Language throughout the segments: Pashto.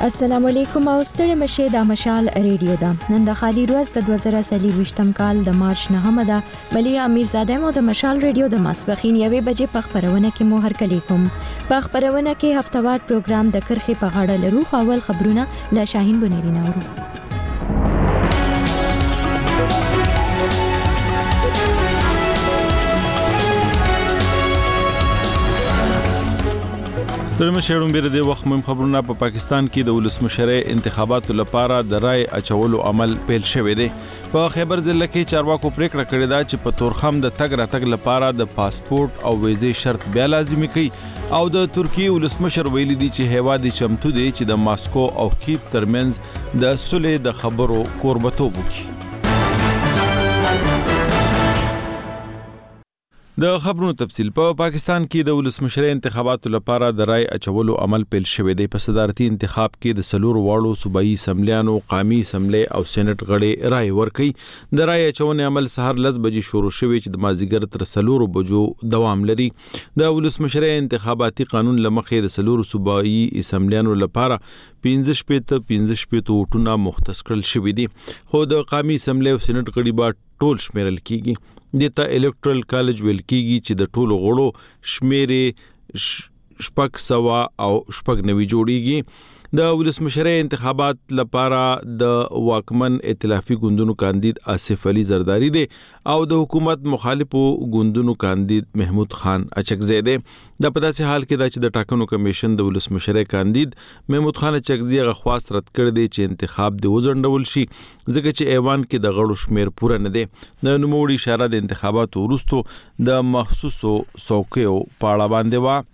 السلام علیکم او ستړي مشه د مشال ریډیو دا نن د خالي روز د 2023 کال د مارچ 9 د ملي امیرزاده مو د مشال ریډیو د ماسپخین 1 بجې په خبرونه کې مو هر کلی کوم په خبرونه کې هفتوار پروګرام د کرخي په غاړه لرو خو اول خبرونه له شاهین بنيري نورو سترمه شهرون بیره د وخت مهم خبرونه په پاکستان کې د ولسمشرۍ انتخاباتو لپاره د رای اچولو عمل پیل شوی دی په خیبر ضلع کې چارواکو پریکړه کړې ده چې په تورخم د تګ راتګ لپاره د پاسپورت او ویزې شرط بیا لازمي کړي او د ترکیه ولسمشر ویلي دی چې هیواد چمتو دی چې د ماسکو او کیف ترمنځ د صلح د خبرو کوربتوب وکړي د خبرونو تفصیل په پاکستان کې د ولسمشرۍ انتخاباتو لپاره د رای اچولو عمل پیل شوی دی په صدارتي انتخاب کې د سلور واړو صوبایي اسمبلیانو قومي اسمبلی او سېنات غړي رای ورکړي د رای اچونې عمل سهار 10 بجې شروع شوی چې د مازیګر تر سلور بجو دوام لري د ولسمشرۍ انتخاباتي قانون لمخې د سلور صوبایي اسمبلیانو لپاره 15 وټونه مختص کړل شوی دي خو د قومي اسمبلی او سېنات غړي به ټول شمیرل کیږي دته الکټرل کالج ویل کیږي چې د ټولو غړو شمیرې شپږ سوا او شپږ نوي جوړیږي د ولسمشرۍ انتخابات لپاره د واکمن ائتلافي ګوندونو کاندید آصف علي زرداری دی او د حکومت مخالفو ګوندونو کاندید محمود خان اچکزی دی د پداسې حال کې چې د ټاکنو کمیشن د ولسمشرۍ کاندید محمود خان اچکزی غواست رد کړ دی چې انتخاب د وزندول شي ځکه چې ایوان کې د غړو شمیر پوره نه دی د نوموړي اشاره د انتخاباتو وروسته د مخصوصو څوکیو پاړه باندې و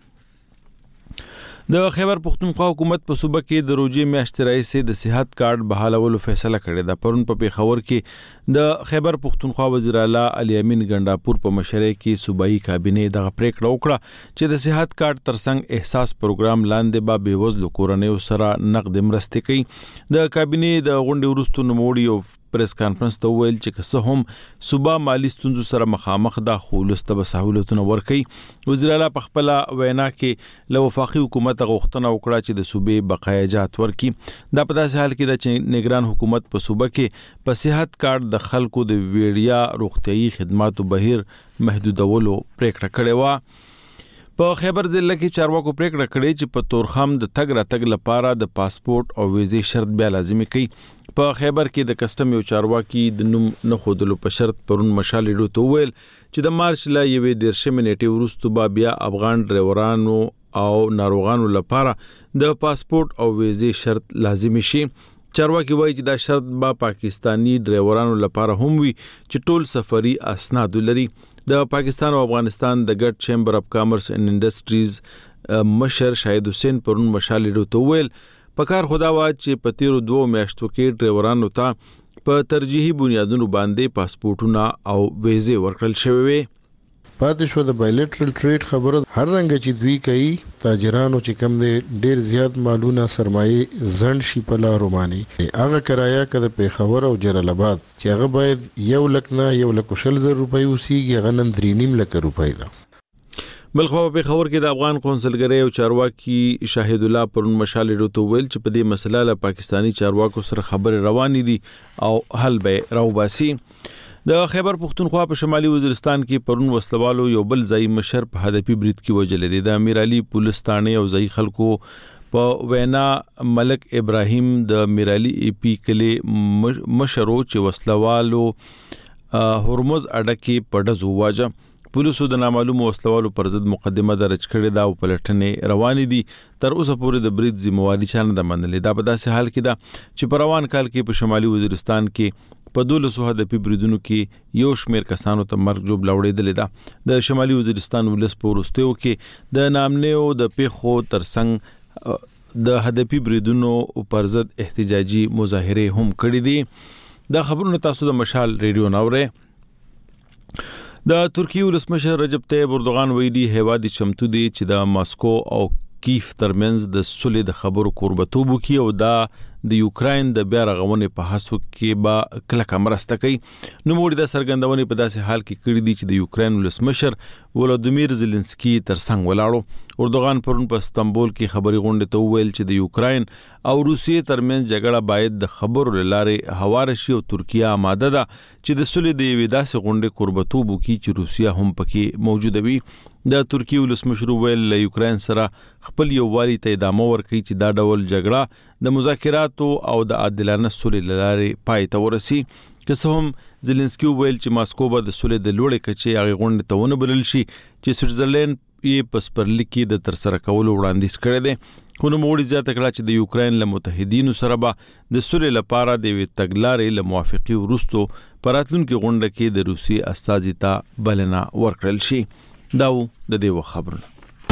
د خیبر پختونخوا حکومت په صوبه کې د روزي میاشتې راځي د صحت کارت بحالولو فیصله کړې ده پرون په پیښور کې د خیبر پختونخوا وزیر اعلی علي امین ګنداپور په مشرۍ کې صوبایي کابینه د پریکړه وکړه چې د صحت کارت ترڅنګ احساس پروګرام لاندې به بېوزلو کورنیو سره نقد مرستې کوي د کابینه د غونډې وروسته نوموړي او پریس کانفرنس ته ویل چې که څه هم صوبا مالی ستونزو سره مخامخ ده خو ولسته به سہولتونه ورکړي وزیر اعلی په خپل وینا کې له وفاقي حکومت غوښتنه وکړه چې د صوبې بقایجات ورکړي دا په داسې حال کې ده چې نگران حکومت په صوبه کې په صحت کارت د خلکو د ویړیا روغتيایي خدماتو بهیر محدودولو پریکړه کړې و په خیبر ضلع کې چارواکو پریکړه کړې چې په تورخم د تګ راتګ لپاره د پاسپورت او ویزې شرط بیا لازمي کړي په خیبر کې د کسٹم یو چارواکي د نوم نه خودلو په شرط پرون مشال ریډیو ته ویل چې د مارچ لا 11 نیټه وروسته بیا افغان ډرایورانو او ناروغانو لپاره د پاسپورت او ویزې شرط لازمي شي چارواکي وایي چې دا شرط با پاکستانی ډرایورانو لپاره هم وي چې ټول سفري اسناد لري د پاکستان او افغانستان د ګډ چیمبر اف کامرس اینڈ انډستریز مشر شاهد حسین پرون مشال ریډیو ته ویل پکار خدا وا چې په تیرو 2 میاشتو کې ډرایورانو ته په ترجیحي بنیادونو باندې پاسپورتونه او ویزې ورکړل شوې وي پاتې شو د بایلیټرل ټریډ خبره هر رنګ چې دوی کوي تاجرانو چې کم دي ډیر زیات مالونه سرمایه زند شي په لارو باندې هغه کرایه کده په خبر او جلال آباد چې هغه باید 1,00,000 روپۍ وسیږي هغه نن 3.5 روپۍ ده بلخو په خبر کې د افغان قونسلګری او چارواکي شاهد الله پرون مشال ریډیو ته ویل چې په دې مسله له پاکستانی چارواکو سره خبرې روانې دي او حل به راوباسي د خیبر پختونخوا په شمالي وزیرستان کې پرون وسلوالو یو بل ځای مشر په هدفي برید کې وجل دي د امیر علي پولیس ثانه او ځای خلکو په وینا ملک ابراهیم د امیر علي ای پی کلی مشرو چې وسلوالو هرمز اډه کې پډز واجه پولیسو د نامعلومو وسلوالو پر ضد مقدمه درج کړې ده او پلټنې روانې دي تر اوسه پورې د برید ذمہواری چانه د منلې دا په داسې حال کې ده چې په روان کال کې په شمالي وزیرستان کې په 12 هدفي بریدونو کې یو شمیر کسانو ته مرګ جوړ لوړېدل ده د شمالي وزیرستان ولس په ورستیو کې د نامنیو د پیخو ترڅنګ د هدفي بریدونو پر ضد احتجاجي مظاهره هم کړې دي دا خبرونه تاسو د مشال ریډیو ناوړه د ترکیه ولسمشر رجب طیب اردوغان ویلي هیواد چمتو دی چې د ماسکو او کیف ترمنځ د صلح د خبرو کوربتوب وکړي او دا د یوکراین د بیا رغونې په هڅو کې به کلکه مرسته کوي. نو موږ د سرګندونې په داسې حال کې کړی دی چې د یوکراین ولسمشر ولادیمیر زيلنسکي ترڅنګ ولاړو. اردوغان پرون په استانبول کې خبري غونډه ته ویل چې د یوکراین او روسیې ترمنځ جګړه باید د خبرو لاره هوار شي او ترکیه آماده ده چې د سولې د یوې داسې غونډې قربتوب وکړي چې روسیه هم پکې موجوده وي. د ترکیه ولسمشر ویل له یوکراین سره خپل یووالي ته ادامه ورکړي چې دا ډول جګړه د مذاکراتو او د عادلانه سولې لاره پای ته ورسي. که څه هم زيلنسکي ویل چې ماسکو به د سولې د لوړې کچې هغه غونډې ته ونه بلل شي چې سویټزرلند یې په سپرلیک کې د ترسره کولو وړاندیز کړی دی. خو نوموړي زیاته کړه چې د یوکراین له متحدینو سره به د سولې لپاره د یوې تګلارې له موافقې وروسته په راتلونکي غونډه کې د روسي استازي ته بلنه ورکړل شي. دا و د دې خبرونه.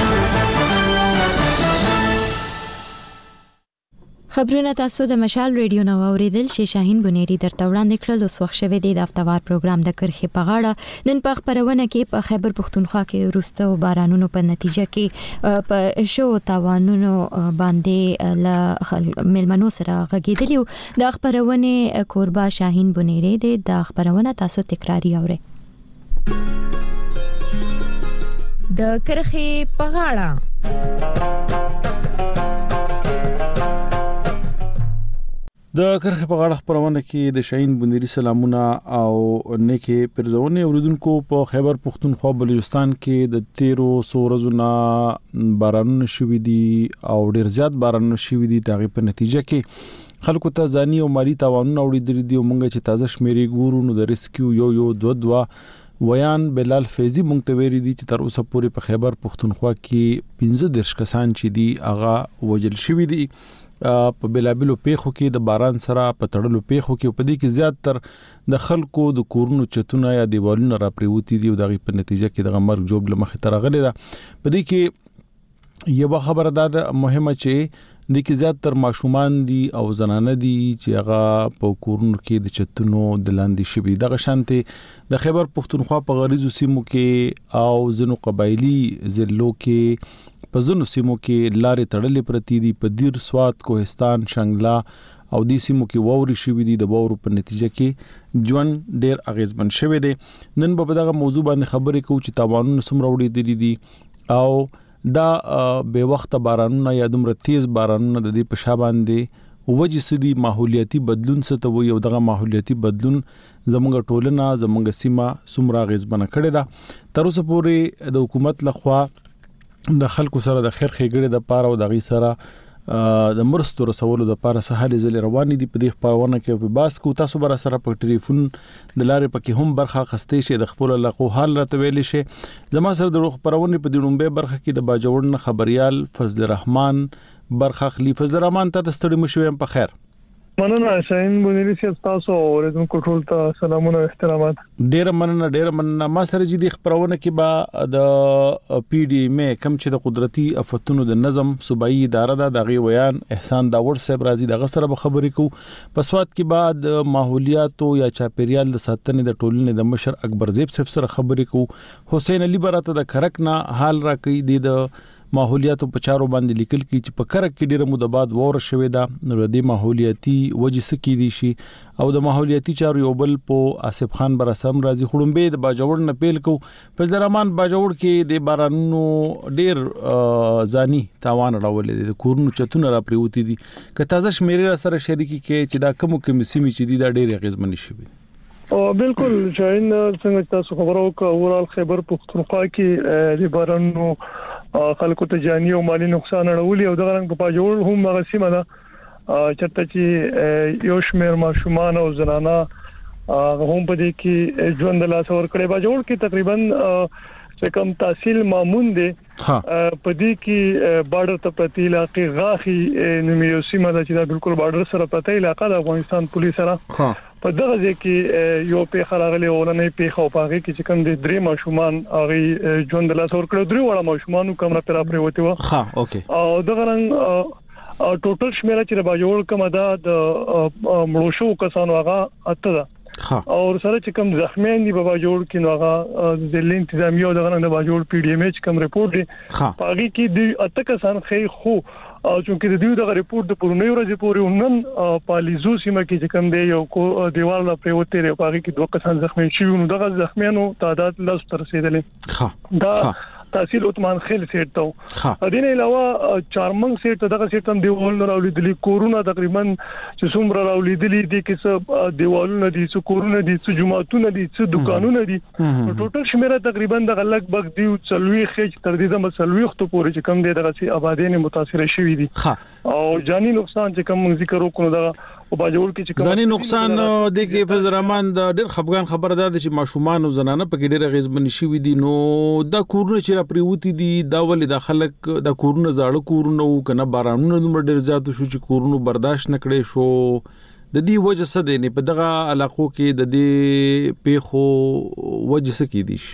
خبرونه تاسو د مشال ریډیو نو اوریدل شي. شاهین بنيري درته وړاندې کړل. اوس وخت شوه د هفتوار پروګرام د کرخې په غاړه. نن په خبرونه کې په خیبر پښتونخوا کې وروسته بارانونو په نتیجه کې په شو تاوانونو باندې ل ملمنو سره غږیدلی. د خبرونه کوربا شاهین بنيري د خبرونه تاسو تکراری اورئ. د کرخې په غاړه. د کرخې په غاړه خبرونه کې د شاهین بنيري سلامونه او نیکه پرزونه اوریدونکو. په خیبر پښتونخوا بلوچستان کې د 1300 ورځې بارانونه شوي دي او ډیر زیات بارانونه شوي دي. دغه په نتیجه کې خلکو ته ځاني او مالی تاوانونه اوریدل دي. او مونږ چې تازه شمیرې ګورو نو د ریسکیو یو 2 ویان بلال فیضی مونږ ته ویري دي چې تر اوسه پورې په خیبر پښتونخوا کې 15 کسان چې دي هغه وجل شوي دي په بلابلو پیخو کې د باران سره په تړلو پیخو کې. په دې کې زیات تر د خلکو د کورونو چتونه یا دیوالونه را پریوتی دي او دغه په نتیجه کې د مرګ جوړ لمخې تر غلې ده. په دې کې یو خبره ده مهمه چې د کې زیات تر ماشومان دي او زنانه دي چې هغه په کورونو کې د چتونو د لاندې شوي. دغه شانته د خیبر پښتونخوا په غریزو سیمو کې او ځینو قبایلی ضلعو کې په ځینو سیمو کې لارې تړلې پرتی دي. په دیر سوات کوهستان شنګلا او د سیمو کې ووري شوي دي. د وورو په نتیجه کې ژوند ډیر اغیزمن شوی دی. نن په دغه موضوع باندې خبرې کوو چې تاوانونه څومره وړي دي او دا به وخت بارانونه یا دومره تیز بارانونه د دې په شا باندې وجه سدي ماحولیاتي بدلون څه ته وي او دغه ماحولیاتي بدلون زموږ ټولنه زموږ سیمه څومره غیزبنه کړې ده. تر اوسه پورې د حکومت لخوا د خلکو سره د خیر ښېګړې د پاره او د غي سره د مرستو رسولو د پاره سهالي ځلې روانې دي. په دې خبرونه کې په باس کو تاسو بر سره په ټلیفون د لارې پکې هم برخه خستې شي د خپل لقو حال راته ویل شي. زما سره د خبرونه په دړومبه برخه کې د باجوړن خبريال فضل الرحمن برخه خلیفه فضل الرحمن ته ستړي مشوم په خیر. مننه شاهین بنيري تاسو اوریدونکو ټول ته سلامونه او احترامات. ډیر مننه. ما سره جدي خبرونه کې با د پی ډی ایم کم چې د قدرتي افتونو د نظم صوبایي اداره ده دغه ویان احسان داور صاحب راضي دغه سره به خبرې کو. په سواد کې بعد ماحولیات یا چاپیریال د ساتنې د ټولنې د مشر اکبر زیب صاحب سره خبرې کو. حسین علي براته د کرکنا حال را کوي د ماحولیات په چارو باندې لیکل کی چې په کرک کې ډیره مده بعد وور شوې ده. نو د ماحولیاتي وجې سکی دي شي او د ماحولیاتي چارو یو بل په آصف خان برسم راځي خړمبه د باجوړ نه پیل کو. پس د رحمان باجوړ کې د بارانونو ډیر ځاني تاوان راولې د کورونو چتونه را پریوتی دي. که تازه شمیرې سره شریکی کې چې دا کوم سیمې چې دي دا ډیر غیزمن شي. او بالکل شاین څنګه تاسو خبرو کو اورال خیبر پښتونخوا کې د بارانونو خلکو ته جاني او مالی نقصان اړولي او دغه رنګ په پاجوړ هم مغسیمه ده چرته چې یو شمیر ماشومان او زنانه هم په دې کې ژوند لا څور کړي. پاجوړ کې تقریبا چې کوم تحصیل مامون دي په دې کې بارډر ته پرتی علاقې غاخي نیمه سیمه ده چې دا بالکل بارډر سره پرتی علاقہ د افغانستان پولیس سره په دغه ځکه یو په خراغلي ولنې په خو پاغي کې چې کوم د درې ماشومان هغه ژوند لا څور کړو درې وړه ماشومان کوم را پرې وتی و. اوکې او دغه رنګ ټوټل شمیره چې باجوړ کوم ده د مړوشو کسانو هغه اته ده او سره چې کوم زخمیان دي په باجوړ کې نو هغه د انتظامیه او دغه د باجوړ پی ډی ام ایچ کوم ریپورت دی پاغي کې د اته کسان خې خو او چې د دې د ریپورت د پرونی ورځې پورې نن پالیزو سیمه کې چې کوم دی یو دیوال لا پریوته لري په هغه کې 2 کسان زخمی شوي نو دغه زخمیانو تعداد لږ تر رسیدلې دا تحصیل عثمان خیل سیټ ته د دې علاوه چارمنګ سیټ دغه سیټ هم دیوال راولیدلی کورونا تقریبا چې څومره راولیدلی دي کې دیوالونه دي څو کورونه دي څو جماعتونه دي څو دکانونه دي ټوټل شمیره تقریبا د لګبګ دی څلوي خېج تر دې د مسلوي خطو پورې چې کم دي دغه سي آبادی نه متاثر شوي دي او جاني نقصان چې کم ذکر وکړو دا او باجوړ کې چې ځاني نقصان د کې فضل الرحمن د ډېر خفغان خبره ده چې ماشومان او زنانه په کې ډېر غیزبن شي دي نو دا کورونه چې را پریوتی دي دا ولې د خلک د کورونه زاړه کورونه او کنه بارانونه دومره ډېر زیات شو چې کورونه برداشت نکړي شو د دې وجه څه دی نه په دغه علاقو کې د دې پیخو وجه څه کې دي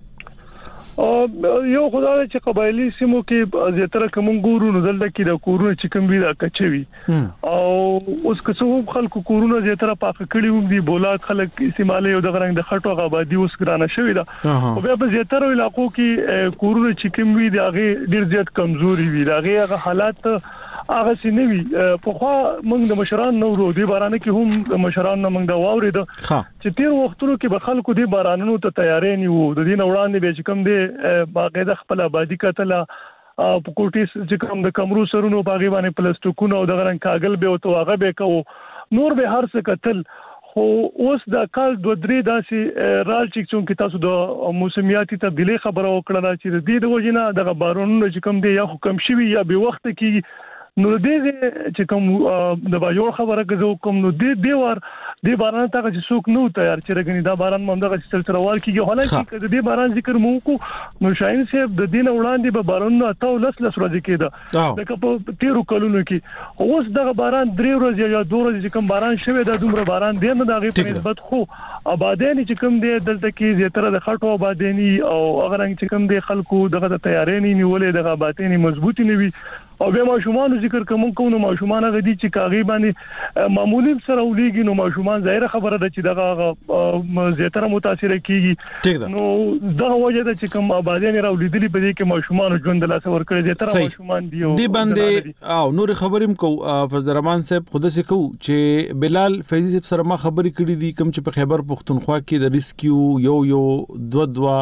یو خدای چې قبایلی سیمو کې زیاتره کوم ګورو نو دلته کې د کورونه چې کوم وی دا کچوي او اوس که څو خلکو کورونه زیاتره پاک کړي وو دي بولات خلک استعمالي او د غرنګ د خټو غابادي اوس ګرانه شوی دا او بیا په زیاتره علاقو کې کورونه چې کوم وی دی هغه ډیر زیات کمزوري وي هغه حالات هغه سينوي په خوا موږ د مشران نو ورو دي باران کې هم د مشران نه موږ دا واورید چې تیر وختونو کې به خلکو دي بارانونو ته تیارې نیو د دین وړاندې به چې کوم دي باقاعده خپل آبادی کتل په کوټیس چې کوم د کمرو سرونو باغی باندې پلاستیکونو او د غرن کاغل به او توغه به کو نور به هر څه کتل خو اوس د کال 2-3 داسې رال چې تاسو د موسمیاتي تبدیلی خبره وکړه چې د دې د وجنه د بارانونو چې کوم دی یا حکم شوی یا به وخت کې نو دې چې کوم د باجوړ خبره کوي کوم نو دې وار دې باران ته چې څوک نو تیار چې رګنی دا باران مونږ د سلسلوار کېږي حالانکه دې باران ذکر مو کو نو شاین صاحب د دین وړاندې به باران ته لس ورځې کېده لکه په 13 کلونو کې اوس دغه باران 3 ورځې یا 2 ورځې چې کوم باران شوی دا دومره باران دی نه دغه په نسبت خو آبادانی چې کوم دی دلته کې زیاتره د خټو آبادانی او هغه رنګ چې کوم دی خلکو دغه تیارې نه نیولې دغه آبادانی مضبوطی نه وي او به ماشومان ذکر کوم نو ماشومان غدي چې کاغي باندې معمولی سره ولېږي نو ماشومان ظاهر خبره ده چې دغه زیاتره متاثر کیږي نو دا وجه ده چې کوم آبادی نه راولیدلی په دې کې ماشومان ژوند لا څور کړی زیاتره ماشومان دی باندې او نور خبرم کو فضل الرحمن صاحب خود سه کو چې بلال فیضی صاحب سره ما خبرې کړې دي کوم چې په خیبر پختونخوا کې د ریسکیو یو دوا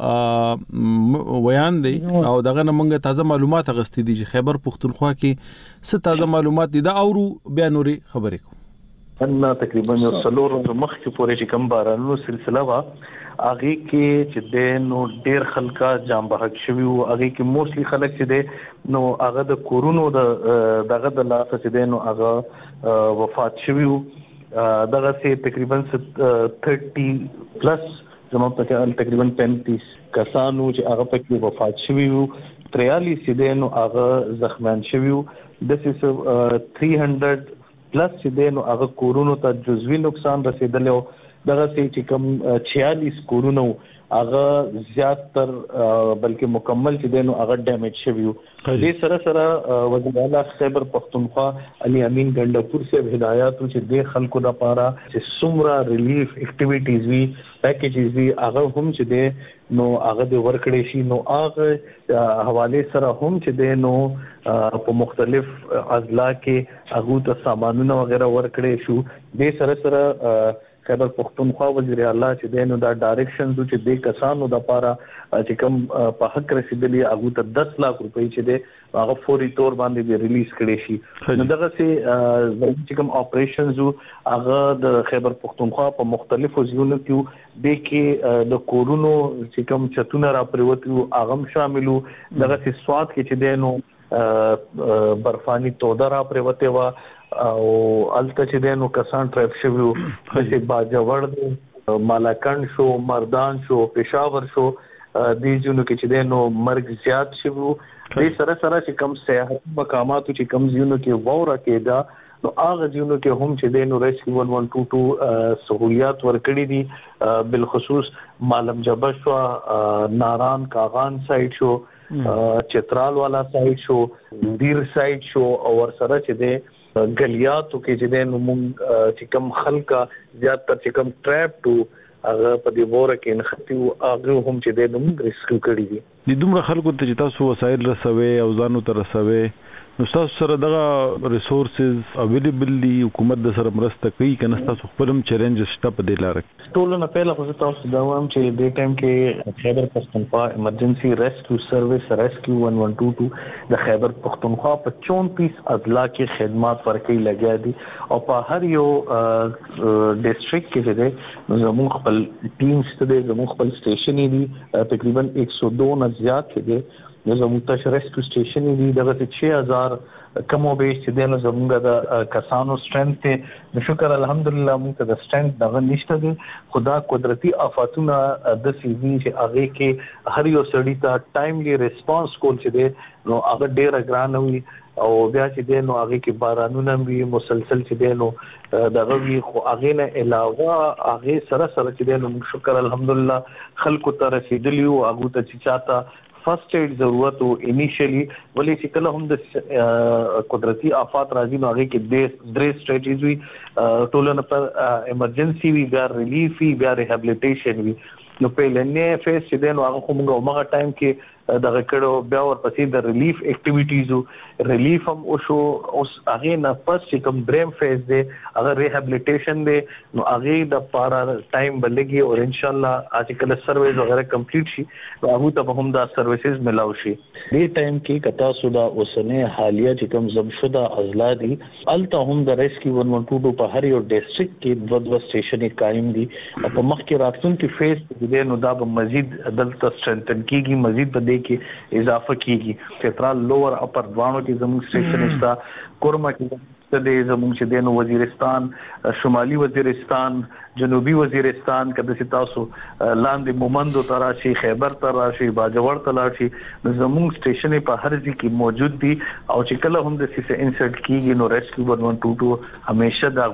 ویان دی او دغه نمنګ تازه معلومات غستې دي چې خیبر پختونخوا کې څه تازه معلومات دي دا اورو بیا نوري خبرې کو ان تقریبا یو څلور مخ کې پورې چې کم بارانونو سلسله وا اغه کې چې د نو ډیر خلکا جام بحق شوی او اغه کې موستلی خلک چې د نو اغه د کورونو دغه د لاس چې د نو اغه وفات شوی دغه سي تقریبا 30 پلس زموږ په تقریبا 35 کسانو چې هغه پکې وفات شوی وو 43 چې نو هغه زخمیان شوی وو د 300 پلس چې نو هغه کورونو ته جزوی نقصان رسیدلی دغه چې کوم 46 کورونو هغه زیات تر بلکې مکمل چې نو هغه ډیمیج شوی وو دې سره وزیر اعلی خیبر پختونخوا علي امین ګندپور سے هدایت چې د خلکو لپاره چې سمرا ریلیف اکټیویټیز وی پیکیجز وی هغه هم چې د نو هغه د ورکړې شي نو هغه حواله سره هم چې د نو په مختلف اضلاع کې هغه ته سامانونه وغیرہ ورکړې شو د سره خیبر پختونخوا وزیر اعلی چې دینو دا ډایرکشنز چې د کسانو د لپاره چې کوم په حق رسیدلی هغه ته 10 لک روپۍ چې د هغه فوري تور باندې ریلیز کړي شي نو دغه چې کوم اپریشنز هغه د خیبر پختونخوا په مختلفو ځایونو کې د کې د کورونو چې کوم چتونه را پریوتو هغه شاملو دغه سواد کې چې دینو برفانی توده را پریوته وا او الته چې دینو کسان ټریپ شویو چې باجوړ مالاکند شو مردان شو پېښور شو دې ځینو کې چې دینو مرګ زیات شویو دې سره چې کم سیاحت مقامات چې کم ځینو کې ووره کېدا نو هغه ځینو کې هم چې دینو ریسکیو 1122 سہولیات ورکړي دي بالخصوص مالم جبه شو ناران کاغان سایت شو چترال والا سایت شو دیر سایت شو او ور سره چې د غلیاتو کې چې د موږ چې کم خلکا زیات تر چې کم ټریپ ټو هغه په دې وره کې نختي او هغه هم چې د موږ ریسکیو کړی دي د دومره خلکو ته چې تاسو وسایل رسوي او ځانو ته رسوي نو تاسو سره دغه ریسورسز اویلیبل دي، حکومت د سره مرسته کوي کنه؟ تاسو خپلم چیلنجز شته په دې لار کې؟ ټول نه پهله خو تاسو دا وایم چې د ټایم کې خیبر پختونخوا ایمرجنسي ریسکیو سرویس ریسکیو 1122 د خیبر پختونخوا په 34 اضلاع کې خدمات ورکوي لګیا دي او په هر یو ډیسټریکټ کې چې زموږ خپل ټیمز ته زموږ خپل سټیشن دي تقریبا 102 نه زیات دي. زموږ ته ریسکیو سټیشن دي دغه 6000 کم او بیش چې دنه زموږ د کسانو سټرنث ته شکر الحمدلله موږ ته د سټرنث دغه نشته دي. خدا قدرتي آفاتونه د سیوی چې هغه کې هر یو سړی ته ټایملی ریسپانس کول چې دي نو هغه ډیر ګران وي او بیا چې دي نو هغه کې بارانونه وي مسلسل چې دي نو دغه وی خو هغه نه علاوه هغه سره چې دي نو شکر الحمدلله خلکو ته رسیدلی او هغه ته چې چاته فرست ایډ ضرورت او انیشلی ولې چې کله هم د قدرتي آفات راځي نو هغه کې درې سټریټیز وي ټولنه پر ایمرجنسي وی بیا ریلیف وی بیا ریهابلیټیشن وی. نو په لنې فیس چې دین هغه کومه ټایم کې دغه کړه بیا ورپسې د ریلیف اکټیویټیز ریلیف هم او شو اوس هغه نه پس چې کوم دریم فیز دی هغه ریهابلیټیشن دی نو هغه د پارا ټایم بلګي او ان شاء الله اج کله سرویس وغیرہ کمپلیټ شي نو هغه ته هم دا سرویسز ملاو شي. دې ټایم کې کتا سودا اوسنه حالیه چې کوم زمشده اضلاع دي الته هم د ریسکیو 1122 په هر یو ډیسټریکټ کې دوه سټیشن قائم دي په مخ کې راتلونکي فیز دې نو دا به مزید دلته سټرنتن کیږي مزید په دې کې اضافه کیږي. سنټرال لوور اپر دوانو کې زموږ سټیشن شته کورما کې د زموږ چې د نووزیرستان شمالي وزیرستان جنوبي وزیرستان کده چې تاسو لاندې مومندو تراشي خیبر تراشي باجوړ تراشي زموږ سټیشن په هر ځای کې موجود دي او چې کله هم د سیسه انسرټ کیږي نو ریسکیو 1122 همیشه دا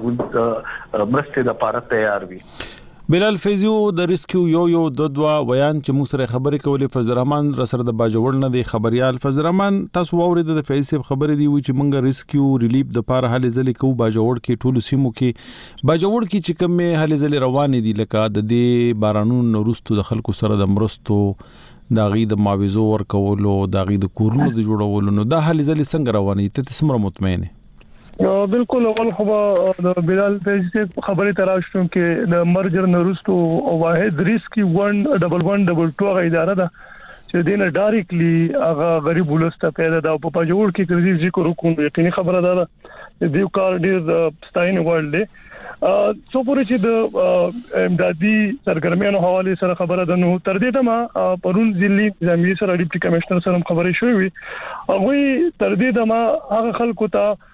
مرسته د پاره تیار وي. بلال فیضو د ریسکیو یو دوا ویان چې موږ سره خبرې کولې فضل الرحمن را سره د باجوړ نه دی خبريال. فضل الرحمن تاسو اورید د فیض صاحب خبرې دی چې موږ ریسکیو ریلیف د پاره هلې ځلې کو باجوړ کې ټول سیمو کې باجوړ کې چې کوم هلې ځلې روانې دي لکه د دې بارانون وروستو د خلکو سره د مرستو دا غي د معاوضو ورکولو دا غي د کورونو د جوړولو نو دا هلې ځلې څنګه روانې ته څومره مطمئن یې؟ بالکل اول خو د بلال فیض خبرې تراشتم کې د مرجر نرستو او واحد ریسکی 1112 غا اداره ده چې دینه ډایرکټلی هغه غریب ولسته پیدا ده په پاجوړ کې کړي ذکر وکړو یقیني خبره ده دیو کار ډیر ستاین ورلد څو پورې چې د امدادي سرګرمیانو حواله سره خبره ده نو تر دې دمه پرون ضلعي ځمیر سره ډیپټي کمشنر سره خبرې شوې هغه تر دې دمه هغه خلکو ته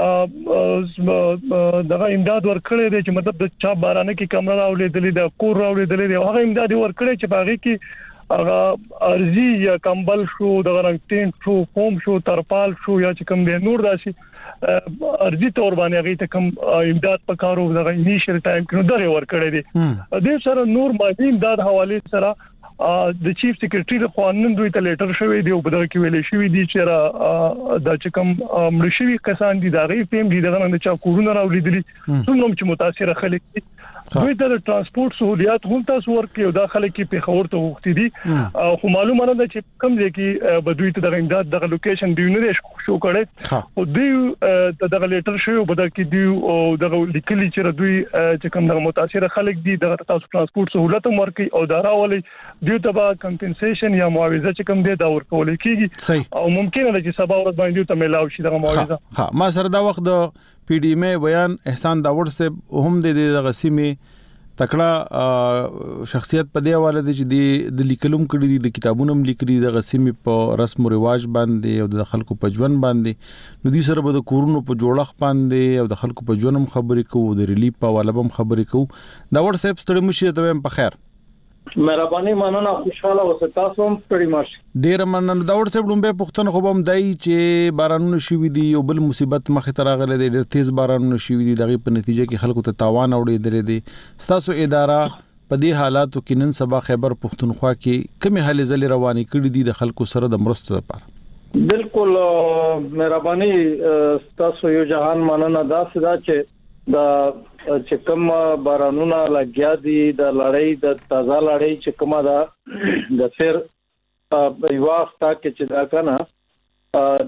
دغه امداد ورکړی دی چې مطلب د چا بارانه کې کمره راولېدلې د کور راولېدلې دی هغه امداد ورکړی چې باغی کې هغه ارزي یا کمبل شو دغه رنګ ټینټ شو فوم شو ترپال شو یا چې کوم دی نور راشي ارزي تور باندې هغه ته کوم امداد پکارو دغه انیشل ټایم کې نو دغه ورکړی دی د سره نور مالی امداد حواله سره د چیف سیکریټری د قانون دوی ته لیټر شوی دی او په دغه کې ویل شوی دی چې دا چې کوم مړشوي کسان دي دا غي پیم دي دغه نه چا کورونه راولیدلی څومره چې متاثر خلک دي دوی د ترانسپورت سہولیات هم تاسو ورکړي او دا خلک کې په خبر ته وختي دي خو معلومه ده چې کوم ځای کې بدوی ته د امداد د لوکیشن دی نه شو کړي او دوی دغه لیټر شوی په دغه کې دی او دغه لیکلي چې دوی چې کوم د متاثر خلک دي د تاسو ترانسپورت سہولت هم ورکړي او دا راولي دوی ته به کمپنسیشن یا معاوضه چې کوم دی دا ورکول کیږي او ممکن ده چې سبا ورځ باندې ته ملاوي شي دغه معاوضه. ها ما سره دا وخت د پی ډی ایم بیان احسان داور صاحب هم د غسیمه تکړه شخصیت په دی حواله دي چې د لیکلوم کړي دي د کتابونو لیکلي د غسیمه په رسم او رواج باندې او د خلکو په ژوند باندې نو دي سره به د کورونو په جوړخ باندې او د خلکو په ژوندم خبرې کوو د ریلیف په حواله هم خبرې کوو. داور صاحب ستړي مشي ته په خیر مهرباني مننه خوشاله اوسه تاسو هم ستړي ماشي ډیر مننه. داور صاحب لومبه پښتون خو هم دای چې بارانونه شوي دي او بل مصیبت مخه تر غلې دي ډیر تیز بارانونه شوي دي دغه په نتیجه کې خلکو ته تاوان اوړي دي تاسو اداره په دې حالاتو کې نن سبا خیبر پښتونخوا کې کومه حالې زلي رواني کړې دي د خلکو سره د مرستو لپاره؟ بالکل مهرباني تاسو یو جهان مننه دا سدا چې دا چې کوم بارانونه لګیا دي د لړۍ د تازه لړۍ چې کومه دا د سر یو وخت کې چې دا کنه د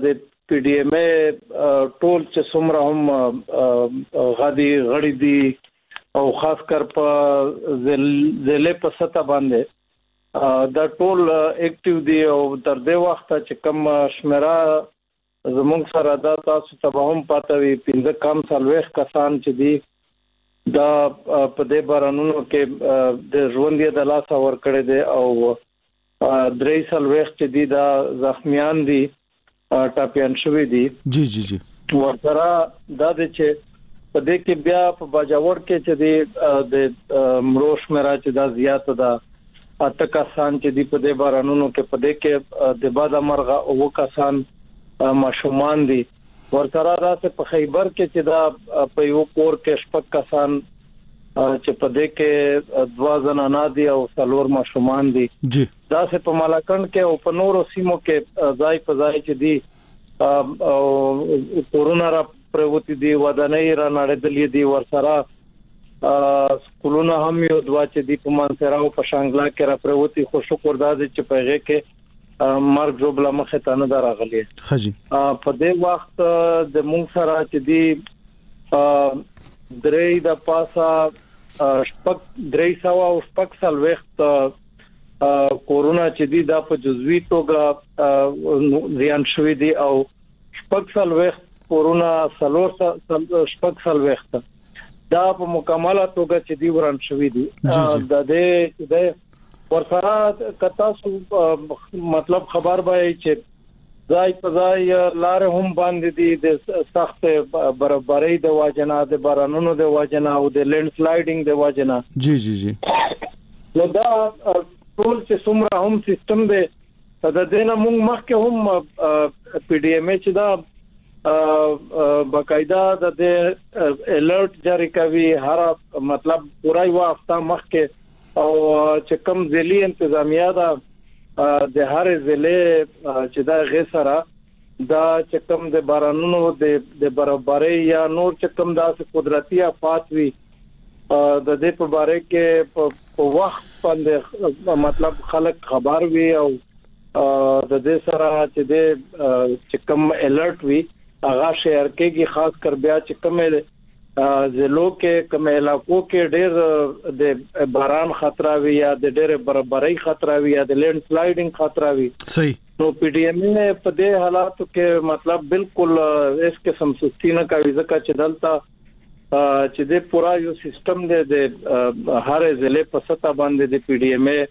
پی ډي ایم ای ټول چې څومره هم غړي دي او خاص کر په ضلع په سطح باندې دا ټول اکټیو دي او تر دې وخت چې کم شمیره زموږ سره دا تاسو ته هم پاتې وي 15 کم سالويخ کسان چې دي دا په دې بارانونو کې د ژوند د لاس اور کړی دي او 3 سالويخ چې دي دا زخمیان دي ټاپیان شوی دي جی ورسره دا چې په دې کې بیا په باجوړ کې چې دي د مروش میرا چې دا زیات ده اته کسان چې دي په دې بارانونو کې په دې کې د باد مرغه او کسان ماشومان دي ورسره راته په خیبر کې چې دا په یو کور کې شپږ کسان چې په دې کې 2 زنانه دي او 4 ماشومان دي جی دا چې په مالاکنډ کې او په نورو سیمو کې ځای په ځای چې دي کورونا را پروتي دي ودانۍ را نړیدلې دي ورسره سکولونه هم یو دوا چې دي په منځره او په شانګلا کې را پروتي خو شکر دا چې په هغه کې مرګ جوړ مخه ته نه راغلي خجی په دې وخت د مونږ سره چې دي درې د پاسا شپږ 300 سال وخت کورونا چې دي دا په جزوی توګه زیان شوی دي او شپږ سال وخت کورونا شپږ سال وخت دا په مکمله توګه چې دی وران شوی دي د دې ورسره کتا مطلب خبر وای چې ځای په ځای لار هم باندې دي د سخت برابرۍ د واجنه د بارانونو د واجنه او د لینډ سلایډینګ د واجنه جی نو دا ټول چې څومره هم سیستم دی د دې نه موږ مخکې هم پی ډي ایم ای چې دا باقاعده د الرټ جاری کوي هر مطلب پورا یو هفته مخکې او چې کوم ځلې انتظامیه دا د هر ځلې چې دا غسره دا چې کوم د بارانونو د برابرۍ یا نور چې کوم داسې قدرتي آفات وي د دې په باره کې په وخت باندې مطلب خلک خبر وي او د دې سره چې کوم الرټ وي هغه شهر کې خاص کر بیا چې کوم ضلعو کې کوم علاقو کې ډېر د باران خطر وي یا د ډېر برابرۍ خطر وي یا د لینډ سلایډینګ خطر وي صحیح نو پی ډي ایم ای په دې حالاتو کې مطلب بالکل اس قسم سستی نه کوي ځکه چې دلته چې د پورا یو سیستم د هر ضلع په سطح باندې د پی ډي ایم ای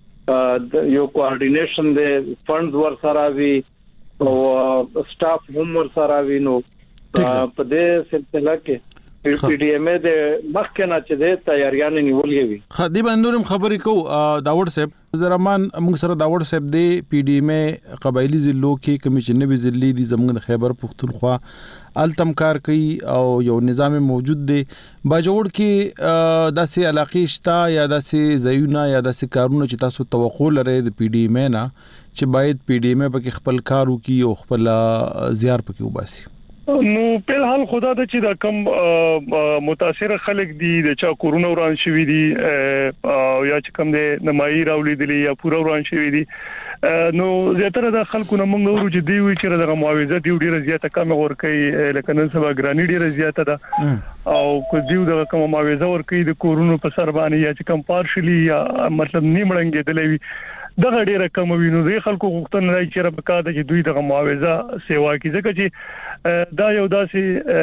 یو کوارډینیشن د فندز ورسره وي او سټاف هم ورسره وي نو په دې سلسله کې پی ډي ایم ای د مخکنه چې د تیاریان نیولې وي خدي باندې خبرې کو داوود صاحب زرمان موږ سره داوود صاحب دی پی ډي ایم ای قبایلی ضلعو کې کمیشن نوي ضلعي دي زموږ د خیبر پختونخوا التم کار کوي او یو نظام موجود دی باجوړ کې داسې علاقې شته یا داسې ځایونه یا داسې کارونه چې تاسو توقع لرئ د پی ډي ایم ای نه چې باید پی ډي ایم ای په خپل کار وکړي او خپل زیار پکې وباسي نو په حال خدا د چې دا کم متاثر خلک دي د چا کورونا وران شوی دي او یا چې کم د نمایي راولیدلی یا پورا وران شوی دي نو زیاتره د خلکو نه موږ ورو چې دی وی چې دغه معاوضه دی ډیره زیاته کم ورکړي لکه نن سبا ګرانی ډیره زیاته ده او کو دیو دغه کوم معاوضه ورکړي د کورونا په سر باندې یا چې کم پارشلی یا مطلب نیمړنګ دلوي دغه ډیره کم وینو د خلکو غوښتنه لري چې ربکا د دوی دغه معاوضه سیوا کی ځکه چې دا یو داسې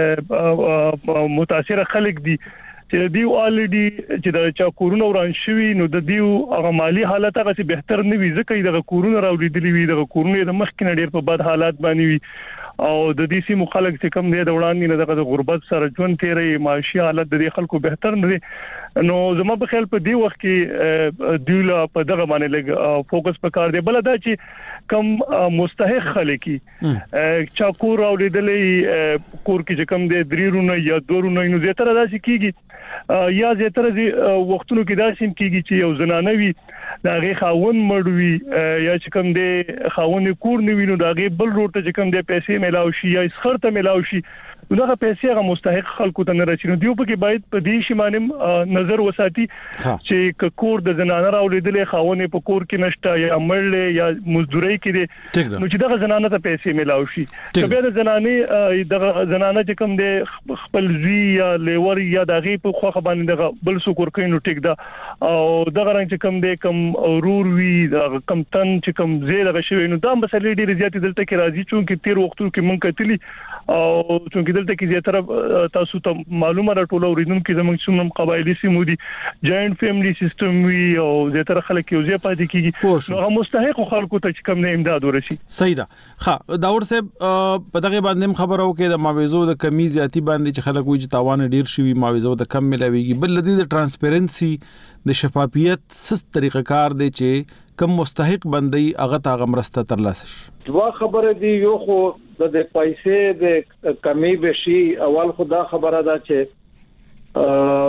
متاثر خلک دي چې دیو الریډي چې د چا کورونا وران شوی نو د دیو هغه مالی حالت هغه بهتر نه وي ځکه د کورونا راوړي وي د کورونا د مخکنه ډیر په بد حالات باندې وي او د دې سیمو خلک چې کم دی د وړاندې نه د غربت سره ژوند تیري معاشي حالت د خلکو بهتر نه دي نو زما په خیال په دې وخت کې دیولا په دغه باندې لګ فوکس پکار دی بل دا چې کم مستحق خلک چا کور اولیدلې کور کې چې کم دی 3 رونه یا 2 رونه نو زیاتره داسې کیږي یا زیاتره وختونو کې داسې کیږي چې یو زنانه وي داغه خاون مړوي یا چې کوم دی خاون کور نیوینو داغه بل روټه چې کوم دی پیسې ملاوي شي یا خرته ملاوي شي دغه پیسې هغه مستحق خلکو ته نه رسیدي. دیو په کې باید په دې شی باندې نظر وساتي چې کور د زنانه راولیدلې خاونه په کور کې نشته یا مړلې یا مزدوري کې دي نو چې دغه زنانه ته پیسې ملاوي شي. بیا د زنانه دغه زنانه چې کوم د خپل زوی یا لیور یا دغه په خوخه باندې دغه بل څوک ورکینو ټیک دا او دغه رنګ چې کوم د کم اورور وی دغه کم تن چې کوم زیاده شوی نو دا مسلې ډېر زیات دلته کې راځي چې تیر وختو کې مونږ کتلی او چې دلته کې زیاتره تاسو ته معلومه راټوله اوریدونکو کې زموږ څومره قبایلی سیمو دي جاینټ فیملی سیستم وی او زیاتره خلک یو ځای پاتې کیږي نو مستحق خلکو ته چې کوم نه امداد ورشي. صحیح ده. ها داور صاحب په دغه باندې خبرو کې د معاوضو د کمی زیاتی باندې چې خلک وایي چې تاوان ډیر شي معاوضو د کم ملاويږي بل لدی د ترانسپیرنسي د شفافیت سست طریقه کار دی چې کم مستحق بندي هغه تا غمرسته ترلاسه شي. دوا خبره دی یو خو د پیسې د کمی بشي اول خدا خبره ده چې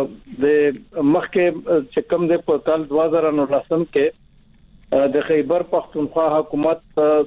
د مخکې چې کم د په کال 2019 کې د خیبر پختونخوا حکومت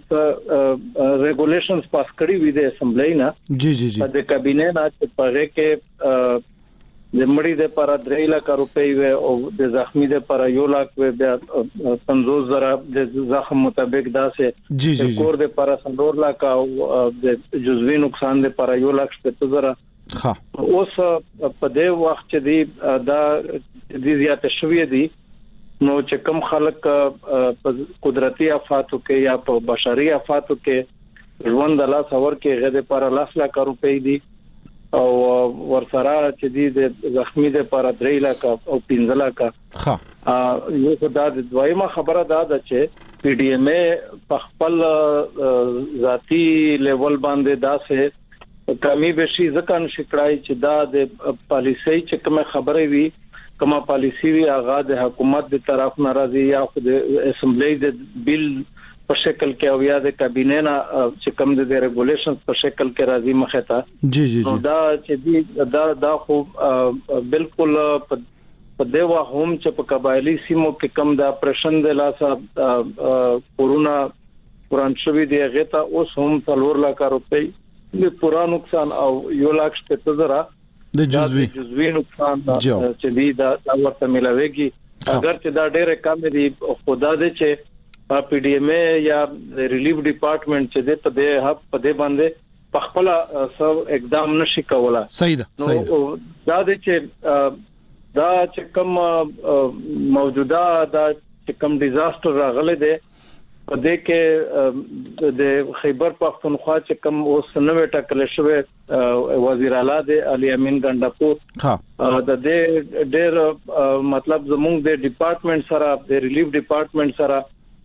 ریګولیشنز پاس کړی وي د اسمبلی نه جی د کابینه نه چې پاره کې د مړی د پر 3 لک روپۍ و او د زخمی د پر 1 لک و بیا 50,000 د زخم مطابق دا سه کور د پر 100 لک او د جزوی نقصان د پر 1 لک 70,000 ها اوس په دې وخت چې دی دا د زیات شوې دي نو چې کم خلک په قدرتي آفاتو کې یا په بشري آفاتو کې ژوند د لاس اور کې غږ پر 10 لک روپۍ دي او ورسره چې دی د زخمی د پر 3 لک او 15 لک ها یو خدای د دویمه خبره ده چې پی ډی ایم ای په خپل ذاتی لیول باندې داسه کمی بشي ځکه نشکړای چې دا د پالیسي چې کوم خبره وي کومه پالیسي وی هغه د حکومت د طرف ناراضي یا د اسمبلی د بیل په شکل کې او یا د کابینه نه چې کوم د ریګولیشنز په شکل کې راځي مخه ته جی دا چې دی دا خو بالکل په دیوا هم چې په قبایلی سیمو کې کم د اپریشن د لاسه کورونا قران شوی دی غته اوس هم 4 لک روپۍ د پورا نقصان او 1 لک 70,000 د جزوی نقصان چې دی دا ورته ملاويږي اگر چې دا ډېر کم دی خدا دې چې پی ډی ایم ای یا ریلیف ډپارټمنټ چې د په دې باندې په خپل سب اقدام نشي کوله. صحیح ده دا د چې دا چې کوم موجوده دا چې کوم ډیزاستر راغله ده په دې کې د خیبر پختونخوا چې کوم اوس نوې ټاکل شوی وزیر اعلی د علي امین ګنداپور د دې ډېر مطلب زموږ د ډپارټمنټ سره د ریلیف ډپارټمنټ سره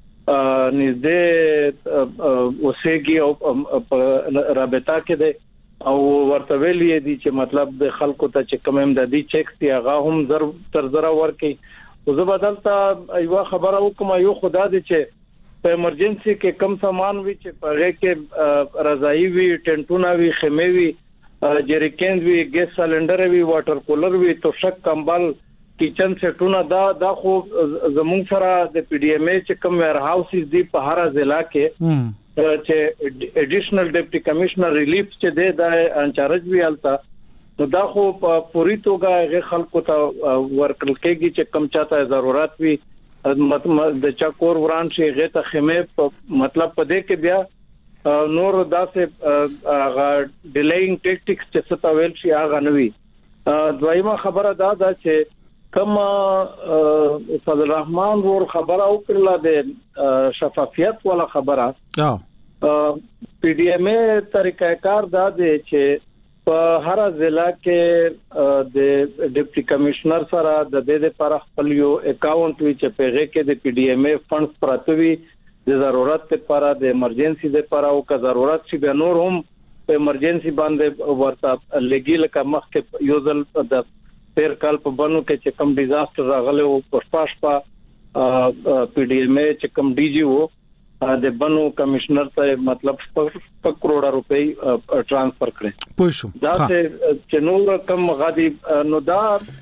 نږدې اوسېږي او رابطه کې ده او ورته ویلي دي چې مطلب د خلکو ته چې کوم امدادي چیکس دی هغه هم تر زره ورکي او زه بدلته یو خبره وکم یو خدا دې چې په ایمرجنسي کې کم سامان وي چې پغه کې رضاعي وي ټنټونه وي خیمه وي جریکن وي ګیس سلندر وي واټر کولر وي توشک کمبل کچن سیټونه دا خو زموږ سره د پی ډی ایم ای چې کوم ویر هاوسز دی په هر ضلع کې چې اډیشنل ډیپټي کمشنر ریلیف چې دی دا انچارج وی التا نو دا خو په پوری توګه غیر خلکو ته ورکل کېږي چې کم چاته ضرورت وي د چاکور وران شي غیر ته خیمه مطلب په دې کې بیا نور داسې هغه ډیلیینګ ټیکټکس چې څه ویل شي هغه نوي. دویمه خبره دا چې کما صدر الرحمن ور خبره وکړه د شفافیت ولا خبره پی ډی ایم ای طریقہ کار دا دی چې په هر ضلع کې د ډیپټي کمشنر سره د دې لپاره خپل یو اکاونټ وی چې پیغه کې د پی ډی ایم ای فندز پراته وي د ضرورت لپاره د ایمرجنسي لپاره او که ضرورت شي به نور هم په ایمرجنسي باندې ورته لګیل کا مخ کې یو ځل د پیر کال په بنو کې چې کم ډیزاستر راغله او پرپاش په پی ډی ایم ای چې کم ډی جی وو د بنو کمشنر ته مطلب 1 کروڑ روپۍ ټرانسفر کړي پوه شو دا چې نور کم غادي نو دا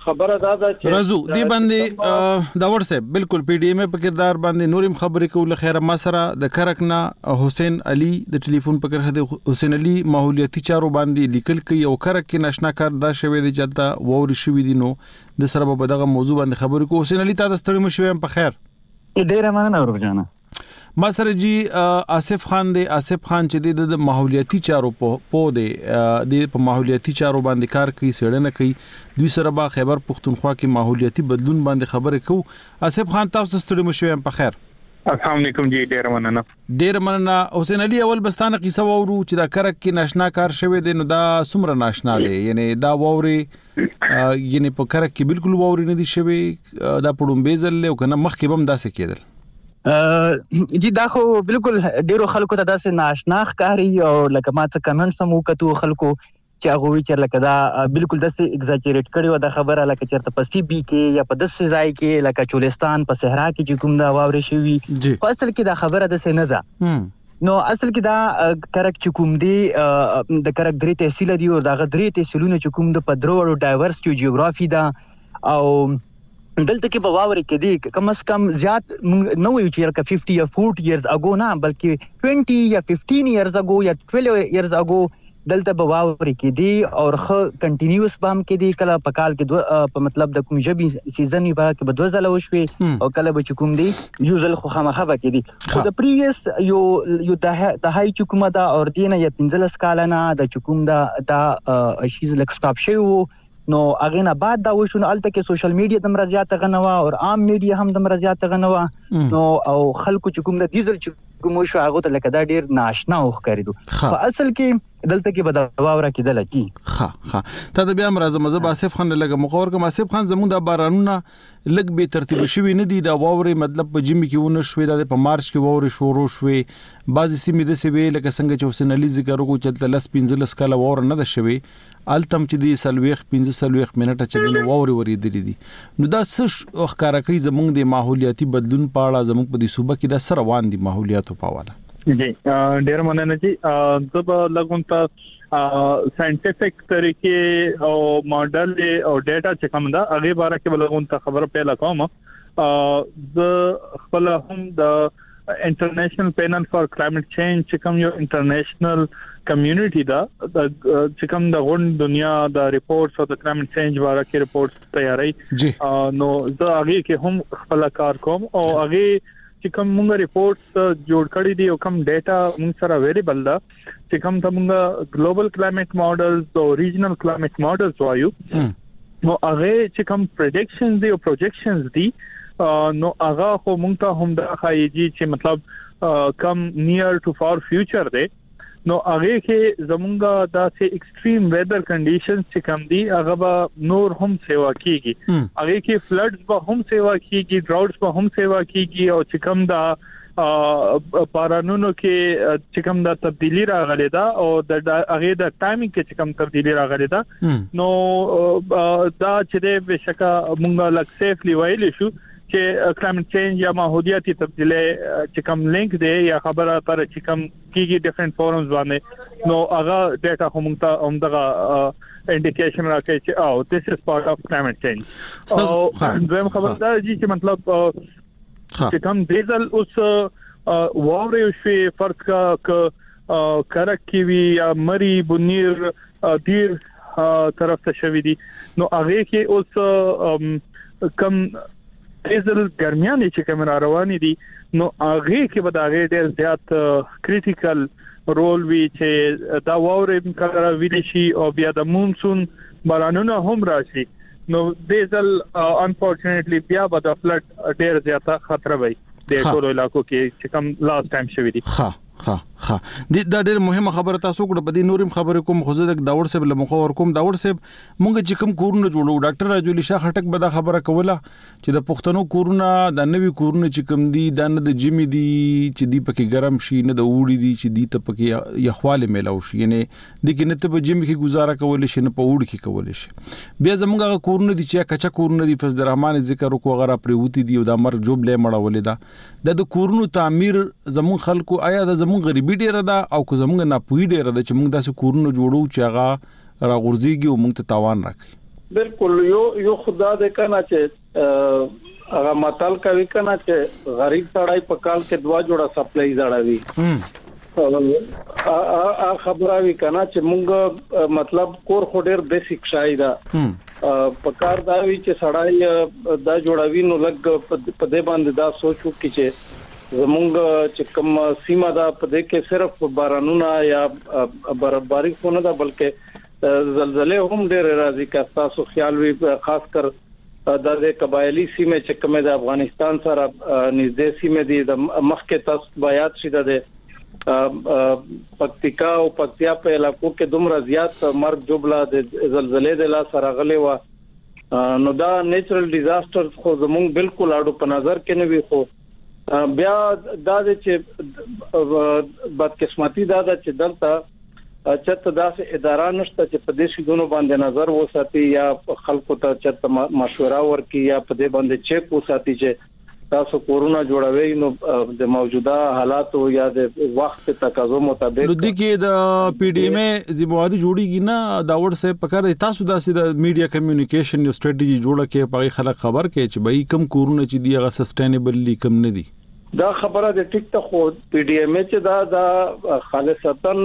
خبره دا ده چې رازو دی باندې دا ورسه بالکل پی ډی ایم په کردار باندې نورم خبرې کول خیر ما سره د کرکنا حسین علي د ټلیفون په کرخه حسین علي ماحولیاتي چارو باندې لیکل کوي او کرک کې ناشنا کار دا شوی دی چلته ووري شوی دی نو د سره په دغه موضوع باندې خبرې کو حسین علي تاسو ستړي مشوي په خیر ډیره مننه ورجانه ما سره جی آصف خان چې د ماحولیاتي چارو په د ماحولیاتي چارو باندې کار کوي سړنه کوي دوی سره با خیبر پختونخوا کې ماحولیاتي بدلون باندې خبرې کو آصف خان تاسو ستړي مشوي په خیر السلام علیکم جی ډیر مننه حسین علي اول بستانه قصه وورو چې دا کرک کې ناشنا کار شوی دی نو دا سمره ناشنا دی یعنی دا ووري یعنی په کرک کې بالکل ووري نه دی شوی دا پړم بیزل له کنه مخ کې بم داسې کېدل جی دا خو بالکل ډیرو خلکو ته داسې ناشنا ښکاري او لکه ما څه کمنټس هم وکړو خلکو چې هغه وی چې لکه دا بالکل داسې ایگزاجریټ کړي و دا خبره لکه چېرته په سی بي کې یا په داسې ځای کې لکه چولستان په صحرا کې چې کوم دا واورې شوي په اصل کې دا خبره داسې نه ده نو اصل کې دا کرک چې کوم دی د کرک درې تحصیل دي او دا درې تحصیلونه چې کوم د په درو ډایورس جیوګرافي ده او دلته کې په واورې کې دی کم از کم زیات نو یو چې لکه 50 یا 40 years ago نه بلکې 20 یا 15 years ago یا 12 years ago دلته په واورې کې دی او خو کنټینیوس بام کې دی کله په کال کې په مطلب د کوم ژبي سیزن په کې بدو ځله وشوي او کله به کوم دی یوزل خو خامخه کې دی خو د پریویس یو د هاي چکومه دا اور دینه یا 15 کال نه د چکوم دا شیز لک سټاپ شوی نو اغه نه بعد دا وشو نو الته کې سوشل میډیا د مرزيات غنوا او عام میډیا هم د مرزيات غنوا نو او خلکو چې کوم د ډیزل چې کوم شو هغه ته لکه دا ډیر ناشنا وخکریدو په اصل کې دلته کې بداوره کېدل کی ها ته د بیا مرزه مزه آصف خان لګه مخور کوم آصف خان زموږ د بارانونه لګ به ترتیب شوی نه دی دا ووري مطلب په جمی کې ونه شوی د په مارچ کې ووري شروع شوی بعضی سیمې د سوي لکه څنګه چې حسین علي ذکر وکړ چې لس 15 کاله وور نه ده شوی التم چې دی سلويخ 15 منټه چې د ووري دي نو دا څه ښکارا کوي زموږ د ماحولیاتي بدلون په اړه زموږ په دې صوبه کې دا سره روان دي ماحولیاتو په اړه جی ډیر مننه جی زب لګون ته ساينټیفیک طریقې او ماډل او ډیټا چې کوم دا هغه باره کې بلغون ته خبر پیدا کوم ز خپل هم د انټرنیشنل پینل فار کلایمټ چینج چې کوم یو انټرنیشنل کمیونټي دا چې کوم د غون دنیا د ریپورټس او د کلایمټ چینج باره کې ریپورټس تیاری نو زه هغه کې هم خپل کار کوم او هغه چې کوم موږ ریپورټس جوړ کړی دي او کوم ډیټا موږ سره اویلیبل ده چې کوم ته موږ ګلوبل کلایمټ ماډلز او ریجنل کلایمټ ماډلز وایو نو هغه چې کوم پریډکشنز دي او پروجیکشنز دي نو هغه خو موږ ته هم د خایجی چې مطلب کم نیر ټو فار فیوچر دی نو هغه کې زمونږه داسې ایکستریم ویدر کنډیشنز چې کوم دي هغه به نور هم سیوا کیږي هغه کې فلډز به هم سیوا کیږي ډراوټس به هم سیوا کیږي او چې کوم دا پارانونو کې چې کوم دا تبدیلی راغلی دا او د هغه د ټایمینګ کې چې کوم تبدیلی راغلی دا نو دا چې د بشکا مونږه لک سیفلی وایلی شو چې کلایمټ چینج یا ماحولیاتي تبدیلی چې کوم لینک دی یا خبره پر چې کوم کیږي ډیفرنٹ فورمز باندې نو هغه ډیټا هم ته همدغه انډیکیشن راکړي چې او this is part of climate change او زم خبردار دي چې مطلب چې کوم ډیزل اوس ووري شي فرض کا کرک کی وی یا مری بنیر دیر طرف ته شوی دي نو هغه کې اوس کم ډیزل ګرمیانه چې کوم رواني دي نو هغه کې به دا ډېر زیات کریټیکل رول وی چې دا ووري کله ویل شي او بیا د مونسون بارانونه هم راشي نو ډیزل انفورچونټلی بیا به د فلډ ډېر زیاته خطر وي د ټولو علاقو کې چې کوم لاست ټایم شوی دي ها دا ډېر مهمه خبره تاسو کړه په دې نورم خبره کوم خو زه د داور صاحب له مخور کوم داور صاحب مونږ چې کوم کورونه جوړو ډاکټر راجولی شاه خټک به دا خبره کوله چې د پښتنو کورونه د نوې کورونه چې کوم دي د نه د جمی دي چې دی پکې ګرم شي نه د اوړي دي چې دی ته پکې یخواله میلاو شي یعنی د کې نه ته په جمی کې گزاره کول شي نه په اوړي کې کول شي بیا زمونږ کورونه دي چې کچا کورونه دي فضل الرحمن ذکر وکړو غره پریوتی دي او د امر جوب له مړولې ده د کورونو تعمیر زمون خلکو آیا د زمون غریبي ډیره ده او که زمونږ نه پوي ډیره ده چې موږ داسې کورونه جوړو چې هغه راغورځيږي او موږ ته تاوان راکړي بالکل یو خدا دې کنه چې هغه متل کوي کنه چې غریب سړی په کال کې 2 جوړه سپلای زړاوي خبره وی کنه چې مونږ مطلب کور خو ډیر بیسیک شای دا په کار دا وی چې سړی دا جوړاوي نو لګ په دې باندې دا سوچو چې زمونږ چې کوم سیمه دا په دې کې صرف بارانونه یا برابرۍ خو نه ده بلکې زلزلې هم ډېر راځي که تاسو خیال وي خاص کر د قبایلی سیمه چې کومه د افغانستان سره نږدې سیمه دي د مخکې تاسو بیات شیده ده پکتیکا او پکتیا په علاقو کې دومره زیات مرګ جوړلا د زلزلې د لا سره غلې و نو دا نیچرل ډیزاستر خو زموږ بالکل اړو په نظر کې نه وي خو بیا دا چې بدقسمتي دا چې دلته چته داسې اداره نشته چې په دې شیدونو باندې نظر وساتي یا خلکو ته چته مشوره ورکړي یا په دې باندې چیک وساتي چې تاسو کورونا جوړوي نو د موجوده حالات یا د وخت تقاضو مطابق نو د کې د پی ډی ایم ای ذمہواری جوړیږي نه دا ور سه پکاره تاسو داسې د میډیا کمیونیکیشن یو ستراتیژي جوړه کې په خلک خبر کې چې به کم کورونا چې دی هغه سسټینیبلی کم نه دی دا خبره د ټیک ته خو پی ډی ایم ای چې دا خالصتاً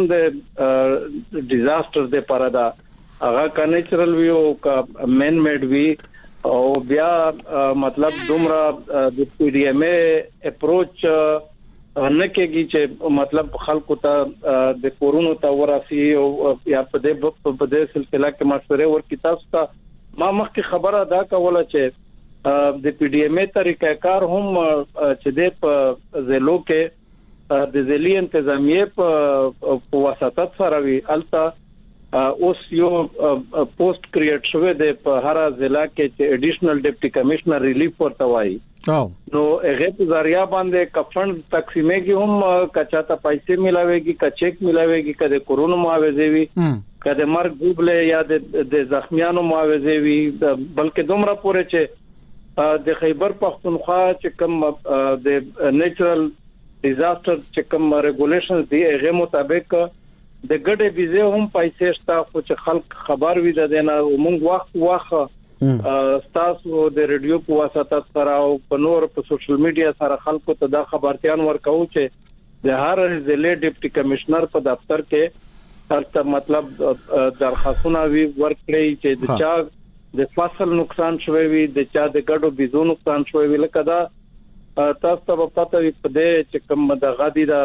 د ډیزاستر د پاره دا هغه کا نیچرل وی او کا مین میډ وی او بیا مطلب دومره د پی ډی ایم ای اپروچ نه کېږي چې مطلب خلکو ته د کورونا ته وراسي او یا په دې سلسله کې مشورې ورکړي تاسو ته ما مخکې خبره دا کوله چې د پی ډی ایم ای طریقې کار هم چې د زلو کې د ذیلی انتظامیه په واسطه سره وی الته اوس یو پوسټ کریټ شوی دی په هر ضلع کې چې اډیشنل ډیپټي کمشنر ریلیف ورته وایي نو هغه په ذریعہ باندې کفن تقسیمېږي هم کچاته پیسې ملاويږي کا چیک ملاويږي کده کورونا معاوضه وي کده مرګ ډوبله یا د زخمیانو معاوضه وي بلکې دومره پورې چې د خیبر پختونخوا چې کوم د نیچرل ډیزاستر چې کوم ریګولیشنز دی هغه مطابق د ګډه بيزه هم پیسې شته خو چې خلک خبر وي د نه موږ وخت تاسو د ریډیو په واسطه سره او په نور په سوشل میډیا سره خلکو ته دا خبرتيان ورکو چې د هر ضلع ډیپټي کمشنر په دفتر کې هرڅه مطلب درخواستونه وی ورکړي چې د چا د فصل نقصان شوی وي د چا د ګډو بيزو نقصان شوی وي لکه دا تاسو ته پته وي په دې چې کوم د غادي دا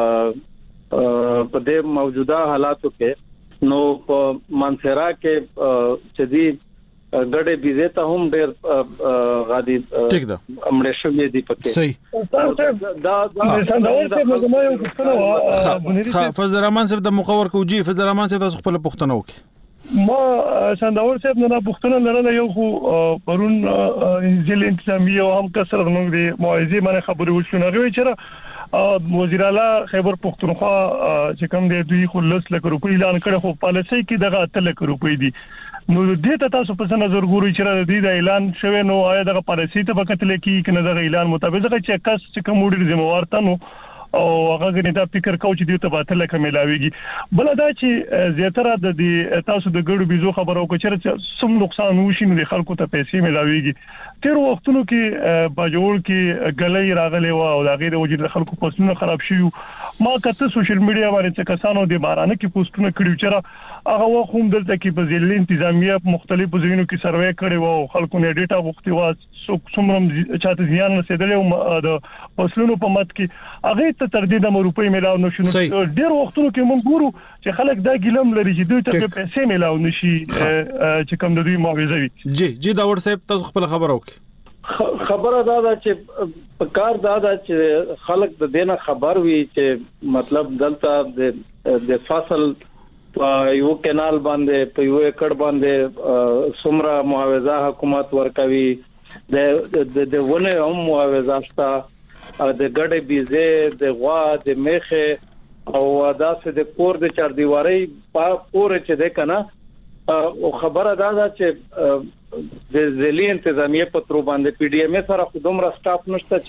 په دې موجوده حالاتو کې نو په منصرا کې چې دی ګډه بيزه ته هم ډېر غادي ټیک ده امړې شوې دي پکې صحیح دا فضل الرحمن صاحب د مقور کوجی فضل الرحمن صاحب تاسو خپل پښتنه وکي ما سنداور صاحب نه پښتنه لرله یو خو پرون ځل انتظامیه او هم کسر موږ دی موعظه باندې خبرې وشو غوي چې وزیر اعلی خیبر پختونخوا چې کوم دی دوی خو 10 لک روپۍ اعلان کړ خو پالیسي کې دغه 8 لک روپۍ دي نو دې ته تاسو په نظر ګورئ چې د اعلان شوه نو آیا دغه پالیسي ته وخت لکې کنه دغه اعلان مطابق چې کس چې کوم وړي ذمہوار ته نو او هغه غني دا فکر کوي چې دوی ته باطل لکه ملاويږي بل دا چې زیاتره د تاسو د ګړو بيزو خبرو کو چې سم نقصان وشي نو د خلکو ته پیسې ملاويږي تیر وختونو کې باجوړ کې غلې راغلي و او دغه د وجود خلکو پوسټونه خراب شي ما کته سوشل میډیا باندې چې کسانو د بارانه کې پوسټونه کړیو چې هغه وخت دلته کې په ځل انتظامیه مختلفو ځینو کې سروې کړي وو خلکو نه ډیټا غوښتي و څومره چاته ځان رسیدل او د پوسټونو په مت کې هغه ته تر دې د روپۍ ملاو نشو ډیر وختونو کې مونږ ګورو چې خلک دا ګلم لري چې دوی ته پیسې ملاو نشي چې کوم د دوی معاوضه وي جی دا ور صاحب تاسو خپل خبر وکړه خبره دا چې په کار دا چې خلک د دینه خبر وي چې مطلب دلته د فصل یو کینال باندې په یو ایکړ باندې سمرا معاوضه حکومت ورکوي د ونه هم معاوضه شته د ګډه بيزه د غوا د میخه او داسې د کور د چار دیواري په پور چې ده کنه او خبره دا چې د ذیلی انتظامیه په تر باندې پی ډی ایم سره خودم را سټاف نشته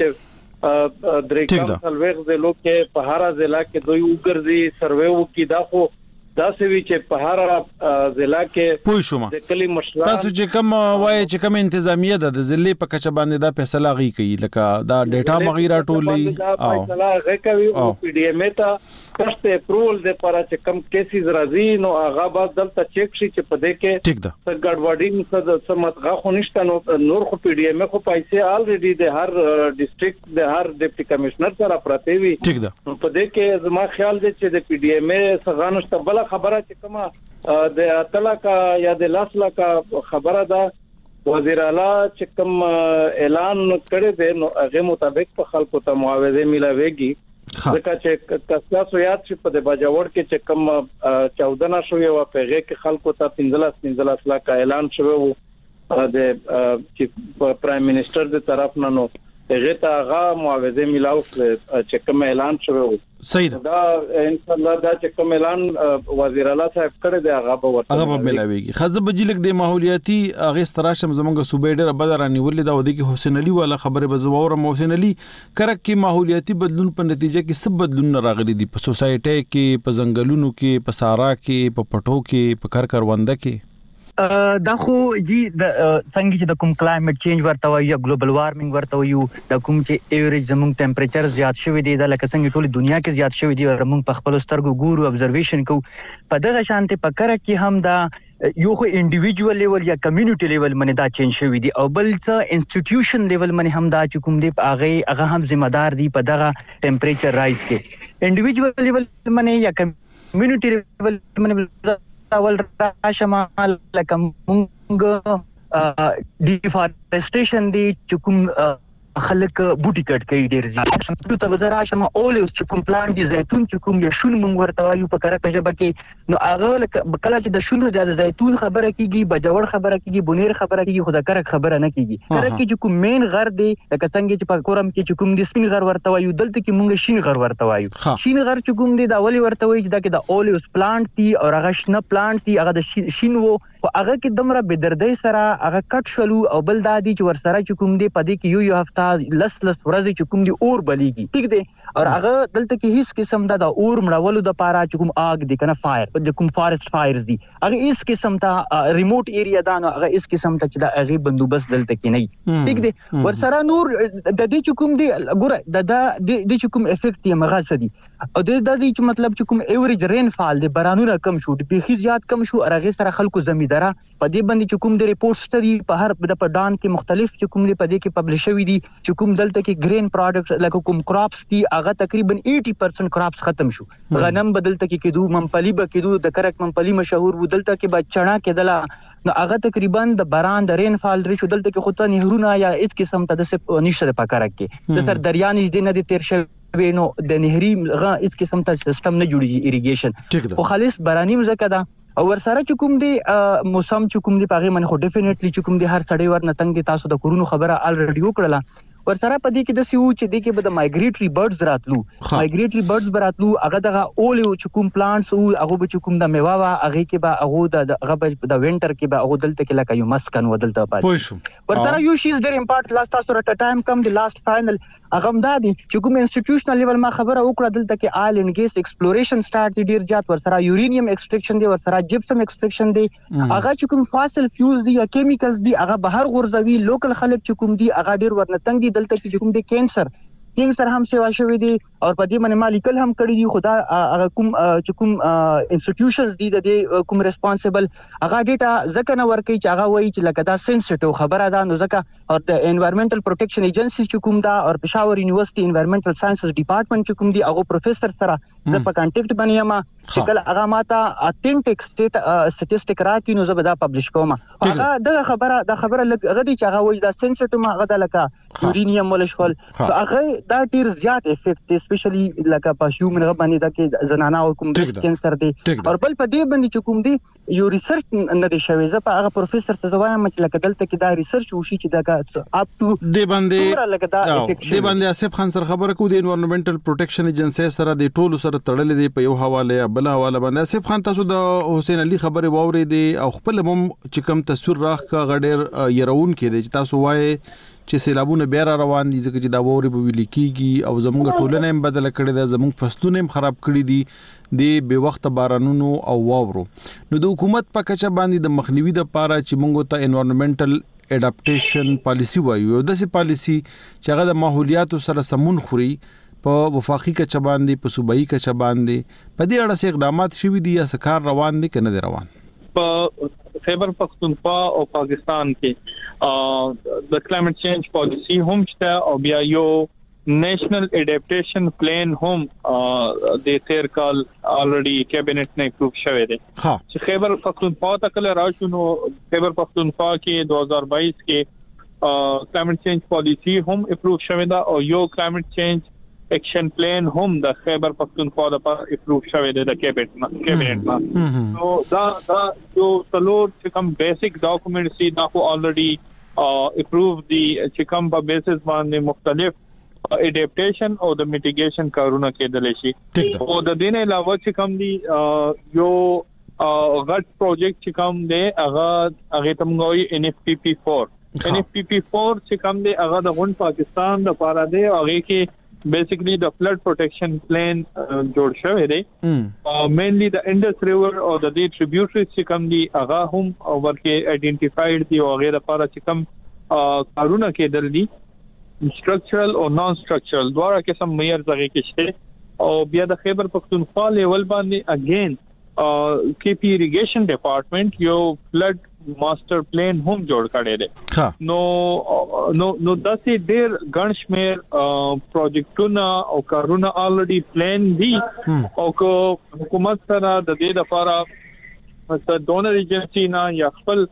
چې درې کال وغه د لوکه په هر ضلع کې دوی وګرځي سروې وکي دا خو دا سوي چې په هر ضلع کې پوه شوم د کلی مشران تاسو چې کوم وایي چې کوم انتظامیه ده د ضلع په کچه باندې دا فیصله غي کوي لکه دا ډیټا مغیره ټولې او فیصله غي کوي او پی ډی ایم ته فرست اپروول د لپاره چې کوم کیسز راځي نو هغه بعد دلته چیک شي چې په دې کې ټیک ده څه ګډوډي څه سمتغه خو نشته نو نور خو پی ډی ایم خو پیسې الریډي د هر ډیسټریکټ د هر ډیپټي کمشنر سره پراته وي ټیک ده په دې کې زما خیال دی چې د پی ډی ایم څنګه نشته بل خبره چې کومه د اتلا کا یا د لاسلا کا خبره ده وزیر اعلی چې کوم اعلان کړی دی نو هغه مطابق په خلکو ته معاوضه ملاويږي ځکه چې تاسو یاد شي په د باجوړ کې چې کوم 14 شوې او په هغه کې خلکو ته 15 لک اعلان شوی وو د چې پرایم منسٹر د طرف نه نو هغه ته هغه معاوضه ملاو چې کوم اعلان شوی وو صحیح ده دا ان شاء الله دا چې کوم اعلان وزیر اعلی صاحب کړی دی هغه به ملاويږي خزه بجلک د ماحولیاتي هغه ستراشم زمونږ صوبې ډېر بدر نیولې دا ودی کې حسین علي والا خبره بزوور حسین علي کرک کې ماحولیاتي بدلون په نتیجه کې سب بدلون راغلي دي په سوسایټي کې په ځنګلونو کې په سارا کې په پټو کې په کارونده کې دا خو جی د څنګه چې د کوم کلایمټ چینج ورته وایي یا ګلوبل وارمنګ ورته وایي د کوم چې ایوریج زموږ ټمپریچر زیات شوی دی د لکه څنګه ټول دنیا کې زیات شوی دی موږ په خپل سترګو ګورو ابزرویشن کوو په دغه شانتي په کړه کې هم دا یو خو انډیویډوال لیول یا کمیونټي لیول باندې دا چینج شوی دی او بل څه انسټیټیوشن لیول باندې هم دا چې کوم دی هغه هم ذمہ دار دی په دغه ټمپریچر رایز کې انډیویډوال لیول باندې یا کمیونټي لیول باندې اول راشمال لکه مونږ ډیفارسټیشن دی چې کوم خلک بوټي کټ کوي ډیر زیات ته وزرا شمه اولوس چې کوم پلان دي زيتون چې کوم یو شون مونږ ورته وایو په کړه ژبه کې نو هغه کله چې د شونو د زيتون خبره کیږي بجوړ خبره کیږي بونیر خبره کیږي خو د کرک خبره نه کیږي کرک کې چې کوم مین غر دی لکه څنګه چې په کورم کې چې کوم د سپین غر ورته وایو دلته کې مونږ شین غر ورته وایو شین غر چې کوم دی دا اولی ورته وایي چې دا کې د اولوس پلانټ دی او هغه شنه پلانټ دی هغه د شین وو هغه کې دمره بدردۍ سره هغه کټ شلو او بل دادی چې ورسره چې کوم دی پدې کې یو هفته لس ورځې چې کوم دی اور بلیږي ټیک دی او هغه دلته کې هیڅ قسم د اور مړولو د پاره چې کوم آگ دی کنه فایر د کوم فارست فایرز دی هغه هیڅ قسم ته ریموټ ایریا دا نو هغه هیڅ قسم ته چې د هغه بندوبست دلته کې نه ټیک دی ورسره نور د دې چې کوم دی ګوره د چې کوم افیکټ یې مغاسه دی او د دې چې مطلب چې کوم ایوریج رین فال دی بارانونه کم شو د بيخي زیات کم شو هغه سره خلکو زمیداره په دې باندې چې کوم د ریپورټ ستدي په هر د پډان کې مختلف چې کوم دی په دې کې پبلش شوی دي چې کوم دلته کې گرین پروډکټس لکه کوم کراپس دي هغه تقریبا 80% کراپس ختم شو غنم بدلته کې کېدو ممپلی به کېدو د کرک ممپلی مشهور و دلته کې به چنا کېدله نو هغه تقریبا د باران د رین فال ریشو دلته کې خو ته نهرونه یا هیڅ قسم ته د نشته په کرک کې د سر دریا نږدې نه دي تیر شوی نو د نهري غا هیڅ قسم ته سیستم نه جوړیږي ایریګیشن خو خالص باراني مزکه ده او ورسره چې کوم دی موسم چې کوم دی پاغه من خو ډیفینټلی چې کوم دی هر سړی ورنه تنگ دی تاسو د کورونو خبره الریډي وکړه ورسره پدې کې د سیو چې د کې به د مایګریټري برډز راتلو مایګریټري برډز براتلو هغه دغه اول چې کوم پلانټس او هغه به چې کوم د میوه وا هغه کې به هغه د وینټر کې به هغه دلته کې لکه یو مسکن ودلته پاتې ورسره یو شی از ډیر امپورټنت لاست تاسو رټ ټایم کم دی لاست فائنل هغه مدادي چې کوم انسټیټیوشنل لیول ما خبره وکړه دلته کې آیل ان ګیس ایکسپلوریشن سٹارټ دی ډیر زیات ورسره یورینیم ایکسټریکشن دی ورسره جپسم ایکسټریکشن دی هغه چې کوم فاسل فیولز دی یا کیمیکلز دی هغه بهر غورځوي لوکل خلک چې کوم دی هغه ډیر ورنتنګ دی دلته کې کوم دی کینسر هم سیوا شوی دی او په دې باندې مالیکل هم کړی دی خدا هغه کوم چې کوم انسټیټیوشنز دی د کوم ریسپانسیبل هغه ډیټا ځکه نه ورکي چې هغه وایي چې لکه دا سنسټیو خبره ده نو ځکه او د انوایرنمنټل پروټیکشن ایجنسی چې کوم دا او پېښور یونیورسيټي انوایرنمنټل ساينسز ډپارټمنټ چې کوم دی هغه پروفیسور سره د په کانټیکټ باندې ما چې کله هغه ماته اتنټیک سټیټسټیک راکې نو زه به دا پبلش کوم هغه د خبره هغه دی چې هغه وایي دا سنسټیو ما هغه د لکه یورینیم مولشول هغه دا ډیر زیات افیکټ اسپیشلی لکه په هیومن باندې دا کې زنانه او کوم کینسر دی او بل په دې باندې چې کوم دی یو ریسرچ نه دی شوی زه په هغه پروفیسور ته زوایم چې لکه دلته کې دا ریسرچ وشي چې دا اپ ټو دی باندې اسف خان سره خبره کو د انوایرنمنټل پروټیکشن ایجنسی سره د ټولو سره تړلې دی په یو حواله بل حواله باندې اسف خان تاسو د حسین علي خبره واوري دی او خپل هم چې کوم تصویر راخ کا غډیر يرون کې دی چې تاسو وایي چې سیلابونه بیا روان دي ځکه چې دا ووري به ویل کیږي او زموږ ټولنه هم بدل کړي ده زموږ فصلونه هم خراب کړي دي د به وخت بارانونو او واورو نو د حکومت په کچه باندې د مخنیوي د پاره چې موږ ته انوایرنمنټل اډاپټیشن پالیسی وایو د سي پالیسی چې هغه د ماحولیات سره سمون خوري په وفاقي کچه باندې په صوبایي کچه باندې په دې اړه څه اقدامات شوي دي یا سکار روان دي کنه دي روان په خیبر پختونخوا او پاکستان کې د کلایمټ چینج پالیسی هم شته او بیا یو نیشنل اډاپټیشن پلان هم د تیر کال الریډي کابینټ نه اپروو شوی دی چې خیبر پختونخوا ته کله راشو نو خیبر پختونخوا کې 2022 کې کلایمټ چینج پالیسی هم اپروو شوی دا او یو کلایمټ چینج ایکشن پلان هم د خیبر پختونخوا لپاره اپروو شوی دی د کابینټ نو دا یو څلور چې کوم بیسیک ډاکومنټس دي دا خو الریډي اپروو دي چې کوم په بیسس باندې مختلف اډاپټیشن او د میټیګیشن کارونه کېدل شي او د دې نه علاوه چې کوم دي یو غټ پروجیکټ چې کوم دی هغه تمغوي NFPP4 چې کوم دی هغه د غون پاکستان د پاره دی هغه کې بیسیکلی د فلډ پروټیکشن پلان جوړ شوی دی مینلی د انډس ریور او د دې ټریبیوټریز چې کوم دي هغه هم ورکه آئیډینټیفایډ دي او هغه لپاره چې کوم کارونه کېدل دي سټرکچرل او نان سټرکچرل دواړه قسم معیار ځای کې شته او بیا د خیبر پختونخوا لیول باندې اگین KP irrigation department یو فلډ ماستر پلان هم جوړ کړی دی نو داسې ډېر ګڼ شمېر پروجیکټونه او کارونه الریډي پلان دي او حکومت سره د دې لپاره د ډونر ایجنسی نه یا خپل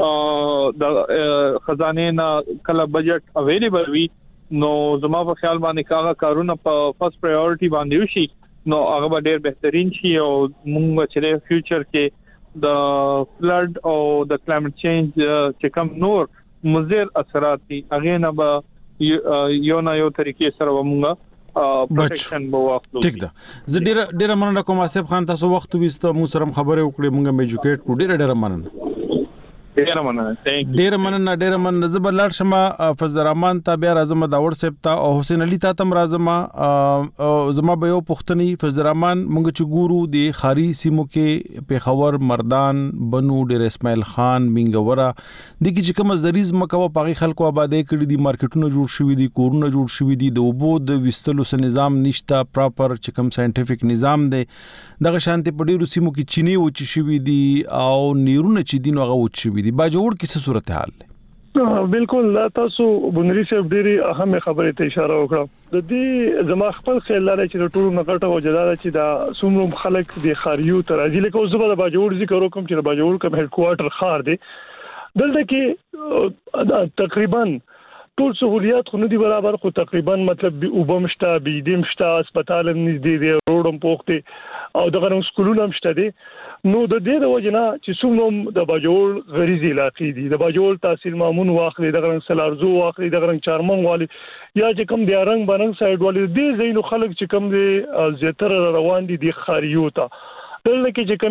د خزانه نه کله بجټ اویلیبل وي نو زما په خیال باندې کارونه په فرست پرایورټي باندې وشي نو هغه ډېر بهترین شي او موږ چې فیوچر کې د فلډ او د کلایمټ چینج چې کوم نور مضر اثرات دي هغه نه به یو نه یو طریقې سره موږ پروټیکشن به واخلو ټیک ده زه ډېر مننه کوم آصف خان تاسو وخت وسته مو سره خبرې وکړې موږ مې ایجوکیټ کو ډېر مننه ډیر مننه زبر لار شمه فضل الرحمن ته بیا راځم دا واتس ته او حسین علي ته تم راځم زما به یو پښتني فضل الرحمن مونږ چې ګورو د خاري سیمو کې پیښور مردان بنو ډیر اسماعیل خان منګورا د کی چې کوم زریز مکو پاغي خلکو آبادې کړي دي مارکیټونه جوړ شوي دي کورونه جوړ شوي دي د وبو د وستلو سن نظام نشته پراپر چې کوم ساينټیفیک نظام دی دغه شانتي په ډیرو سیمو کې چینی و چې شوي دي او نیرونه چې دین هغه و چې شوي دي باجوړ کیسه صورتحال بالکل لا تاسو بنري صاحب ډيري اهم خبره ته اشاره وکړه د دې زما خپل خیال لري چې ټول نغټه او جداله چې دا څومره خلک د خاریو تر ازي لکه اوس د باجوړ ذکر وکم چې باجوړ کوم هډ کوارټر خار دی دلته کې تقریبا ټول سہولیات خو نه دي برابر خو تقریبا مطلب وبمشتا بيدیم شتا هسپتال هم نږدې دی روډم پوخته او دغه سکولونه هم شته دي نو د دې د وجنه چې څومره د باجوړ غریزي علاقې دي د باجوړ تحصیل مامون واخلي د غرنګ سلارزو واخلي د غرنګ چارمن والی یا چې کوم د رنګ بننګ سایډ والی دې زینو خلک چې کوم دي زیاتره روان دي د خاریو ته دلته کې چې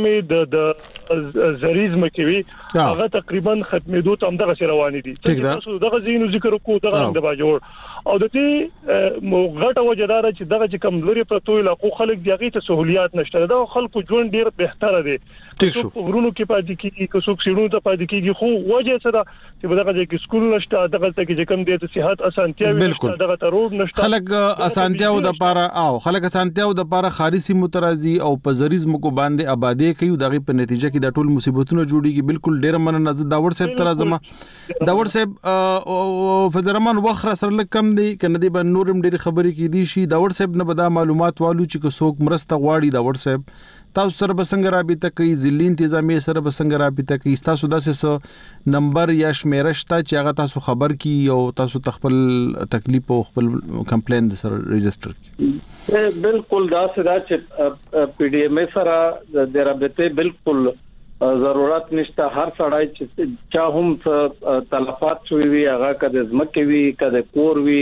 کومه د زریز مکوي هغه تقریبا ختمېدو ته هم دغه روان دي تاسو دغه زینو ذکر کو دغه د باجوړ او د دې غټه وجدار چې دغه چې کوم لري پرتو علاقو خلک دیغه ته سہولیات نشته دا خلکو ژوند ډیر بهتره دي څو غرونو کې پاتې کیږي که څوک سیړونو ته پاتې کیږي خو وجه څه ده چې دغه چې سکول نشته دغه ته چې کوم دي ته صحت اسانتیاوي نشته دغه ته روډ نشته خلک اسانتیاو د پاره او خلک اسانتیاو د پاره خارسي مترازي او په زریزم کو باندې آبادې کوي دغه په نتیجه کې د ټول مصیبتونو جوړیږي بالکل ډیر مننه د داور صاحب تر ازما داور صاحب فدرمان وخر سره لکم دی کنه دی به نورم ډیر خبرې کې دي شي داور صاحب نه بدا معلومات والو چې څوک مرسته غواړي داور صاحب تاسو سره بسنګ رابطه کوي ځلې انتظامی سره بسنګ رابطه کوي تاسو داسې نمبر یا شمیره شته چې هغه تاسو خبر کی او تاسو خپل تکلیف او خپل کمپلین سره ريجستره کی بالکل دا چې پی ډی ایم سره د رابطه بالکل ضرورت نشته هر سړی چې چا هم تلفات شوی وي هغه کده زمکه وي کده کور وي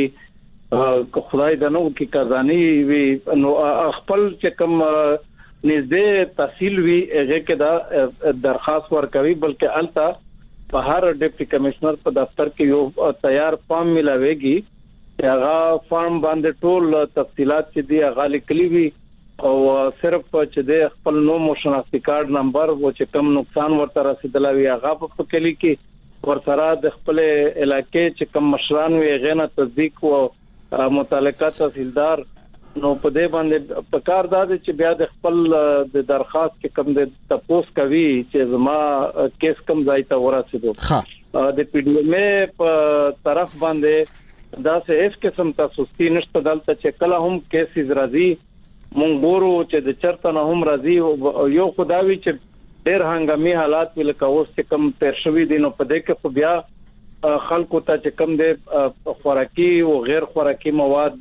خدای دنو کې کزانی وي نو خپل چې کوم نږدې تحصیل وی هغه کې دا درخواست ورکوي بلکې التا په هر ډیپټي کمشنر په دفتر کې یو تیار فارم ملاويږي چې هغه فارم باندې ټول تفصيلات چې دی هغه لیکلي وي او صرف چې د خپل نوم او شناختی کارت نمبر او چې کم نقصان ورته رسیدلی وي هغه په کلی کې ورسره د خپل علاقې چې کم مشران وي غنه تصدیق او متعلقه تحصیلدار نو په دې باندې په کار داد چې بیا د خپل د درخواست کې کم د تپوس کوي چې زما کیس کم ځای ته ورسېدو د پی ډی ایم ای په طرف باندې دا سه اس قسم تاسو ستی نشته دلته چې کله هم کیسز راځي مونږ ګورو چې د چرته نه هم راځي یو خداوي چې ډېر هنګامي حالات ولکه اوس چې کم تیر شوی دي نو په دې کې خو بیا خلکو ته چې کم د خوراکي او غیر خوراکي مواد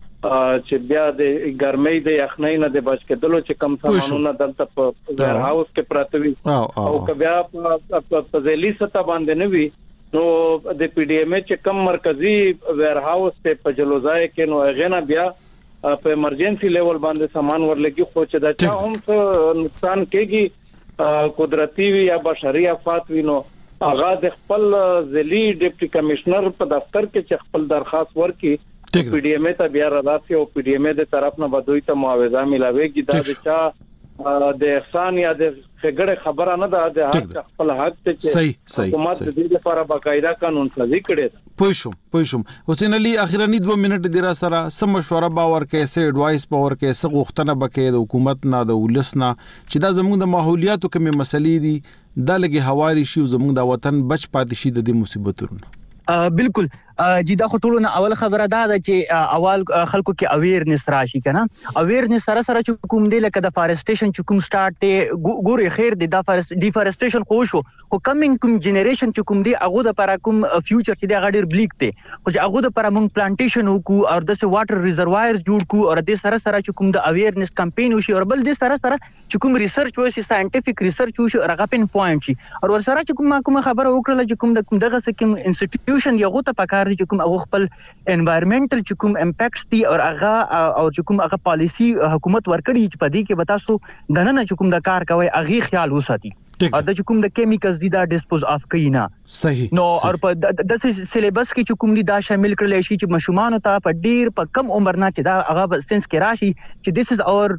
چې بیا د ګرمۍ د یخنۍ نه د بچ کېدلو چې کم سامانونه دلته په ویر هاوس کې پراته وي او که بیا په ځلې ستا باندې نه وي نو د پی ډی ایم ای چې کم مرکزی ویر هاوس ته په جلوځای کې نو غنا بیا په ایمرجنسي لیول باندې سامان ورلګي خو چې دا چا هم نقصان کېږي قدرتي وي یا بشري آفات وي نو هغه د خپل ځلي ډیپټي کمشنر په دفتر کې چې خپل درخواست ورکړي پی ډی ایم ای ته بیا راځي او پی ډی ایم ای د طرف نه بدوي ته معاوضه ملاويږي دا د چا د احسان یا د خګړه خبره نه ده د هر خپل حق ته چې حکومت د دې لپاره باقاعده قانون سازي کړي پوښوم حسین علي اخیرنی 2 منټ دی را سره سم مشوره باور کې سه اډوایس باور کې سه غوښتنه بکې د حکومت نه د ولسنا چې دا زموږ د ماحولیاتو کومه مسلې دي دا لګي حوالی شي زموږ د وطن بچ پاتې شي د دې مصیبتونو بالکل جی دا خطرونه اول خبره دا ده چې اول خلکو کې اویرنس راشي کنه اویرنس سره سره چې کوم دی لکه د فارسټیشن چې کوم سٹارټ ته ګوري خیر دی دا ډیفارسټیشن خو شو خو کمینګ کوم جنریشن چې کوم دی هغه د لپاره کوم فیوچر چې دی غډیر بلیک دی خو چې هغه د لپاره مونږ پلانټیشن وکړو او د واټر ریزروایرز جوړ کو او د سره سره چې کوم د اویرنس کمپین وشي او بل د سره سره چې کوم ریسرچ وشي ساينټیفیک ریسرچ وشي هغه پین پوینټ شي او ور سره چې کوم خبره وکړه چې کوم دغه سکم انسټیټیوشن یو ته پکار چې کوم هغه خپل انوایرنمنټل چې کوم امپیکټس دي او هغه او چې کوم هغه پالیسی حکومت ورکړي چې په دې کې به تاسو دنه چې کوم د کار کوي هغه خیال وساتي او د چې کوم د کیمیکلز دي دا ډیسپوز اف کینا صحیح نو او په د سلیبس کې چې کوم دي دا شامل کړل شي چې مشومان ته په ډیر په کم عمر نه چې دا هغه سنس کې راشي چې this is our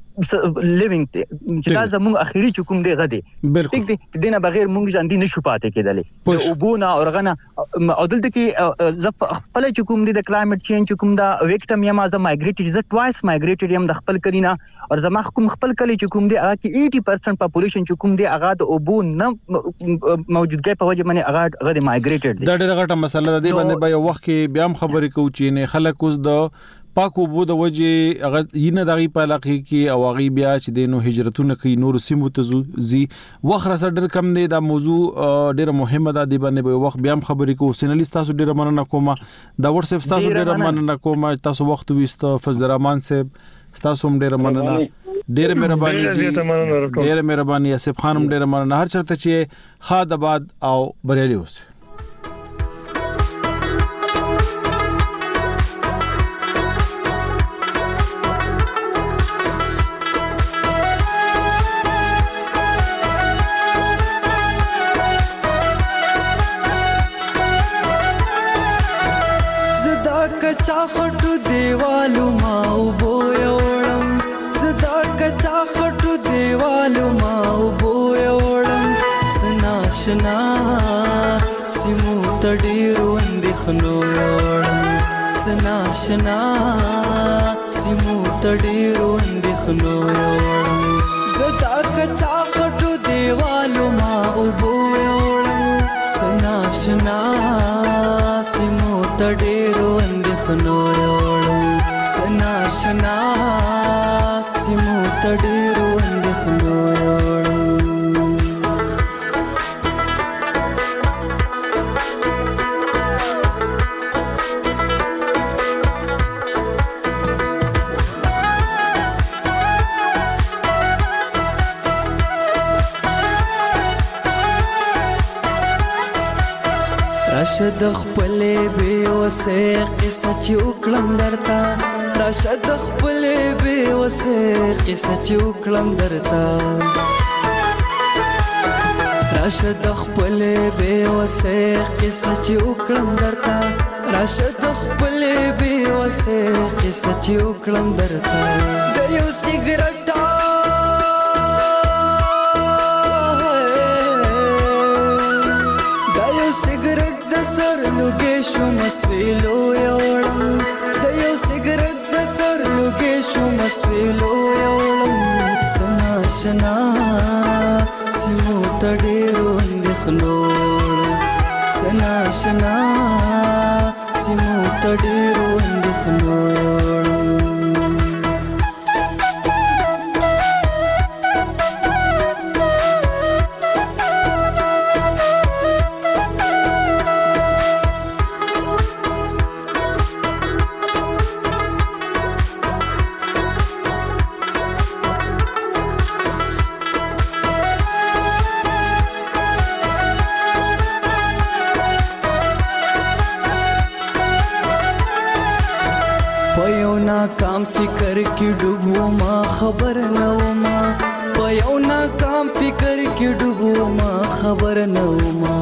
living چې دا زموږ اخیری چې کوم دی غدي ټیک دی دینه بغیر مونږ ځان دي نشو پاتې کېدلې او بونه او غنه او دلته کې ز خپل چې کوم دی د کلایمټ چینج کوم دا ویکټم یم از مایګریټډ ز ټوایس مایګریټډ یم د خپل کلینا او زما کوم خپل کلی چې کوم دی هغه کې 80% پاپولیشن چې کوم دی هغه د اوبو نه موجودګي په وجه باندې هغه د مایګریټډ دا ډېره غټه مسله ده باندې به یو وخت کې بیا هم خبرې کوو چې نه خلک اوس د پاکو بو د وجه هغه ینه دغه په علاقه کې او هغه بیا چې د نو هجرتونه کوي نور سیمو ته زی وخت سره ډېر کم دی دا موضوع ډېر مهمه ده د باندې به وخت بیا هم خبرې کوو سینلی تاسو ډېر مننه کوم دا واتس اپ تاسو ډېر مننه کوم تاسو وخت وست فضل الرحمن صاحب تاسو هم ډېر مننه ډېر مهرباني ډېر مهرباني اسف خانم ډېر مننه هر چرته چې خاد آباد او بریالي اوسه कच्चा खटू देवालू माऊ बोयोड़म सदा कच्चा खटू देवालू माऊ बोयोड़म सनाशना सिमू तडीरू अंदिखनो योड़म सनाशना सिमू तडीरू अंदिखनो योड़म सदा कच्चा खटू देवालू माऊ बोयोड़म सनाशना सिमू तडीरू अंदिखनो योड़म सनाशना सिमू तडीरू अंदिखनो योड़म راشد خپلې به وسه قصه چې وکړم درته راشد خپلې به وسه قصه چې وکړم درته راشد خپل به وسه قصه چې وکړم درته راشد خپل به وسه قصه چې وکړم درته د یو سیګریټ د سر لوګې شو مسویلو یوړم د یو سیګریټ د سر لوګې شو مسویلو یوړم سنا شنا سیمو تډېرو اندېښنو سنا شنا سیمو تډېرو اندېښنو ناکام فکر کی ډوبو ما خبر نو ما په یو ناکام فکر کی ډوبو ما خبر نو ما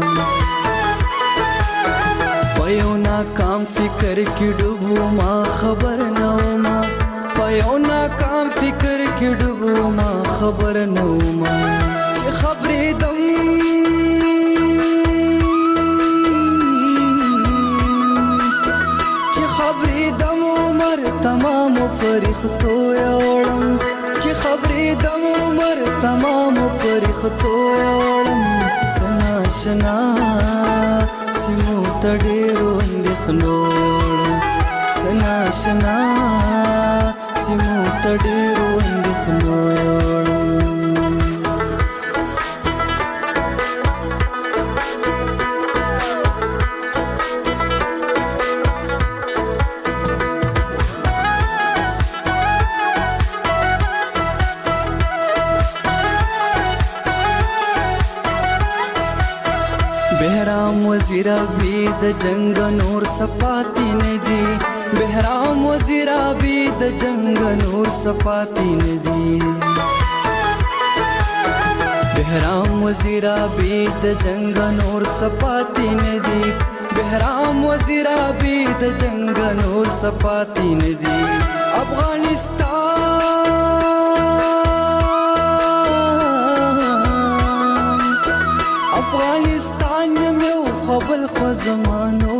په یو ناکام فکر کی ډوبو ما خبر نو ما په یو ناکام فکر کی ډوبو ما خبر نو ما چې خبرې دم چې خبرې دم تمام فرښتو یوړم چې خبرې د عمر تمام فرښتو یوړم سنا شنا سیمو تډېرو اندېښنو سنا شنا سیمو تډېرو اندېښنو بهرام وزیر ابي د جنگ نور سپاتی نه دي بهرام وزیر ابي د جنگ نور سپاتی نه دي بهرام وزیر ابي د جنگ نور سپاتی نه دي بهرام وزیر ابي د جنگ نور سپاتی نه دي افغانستان یو خپل خو زمانو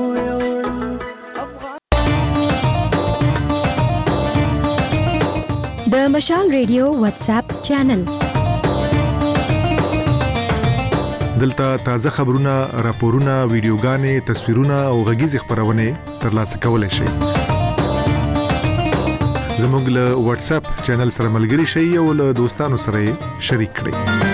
د مشال ریډیو واتس اپ چینل دلته تازه خبرونه راپورونه ویډیوګانې تصویرونه او غږیز خبرونه ترلاسه کولای شئ زموږ له واتس اپ چینل سره ملګري شئ او له دوستانو سره شریک کړئ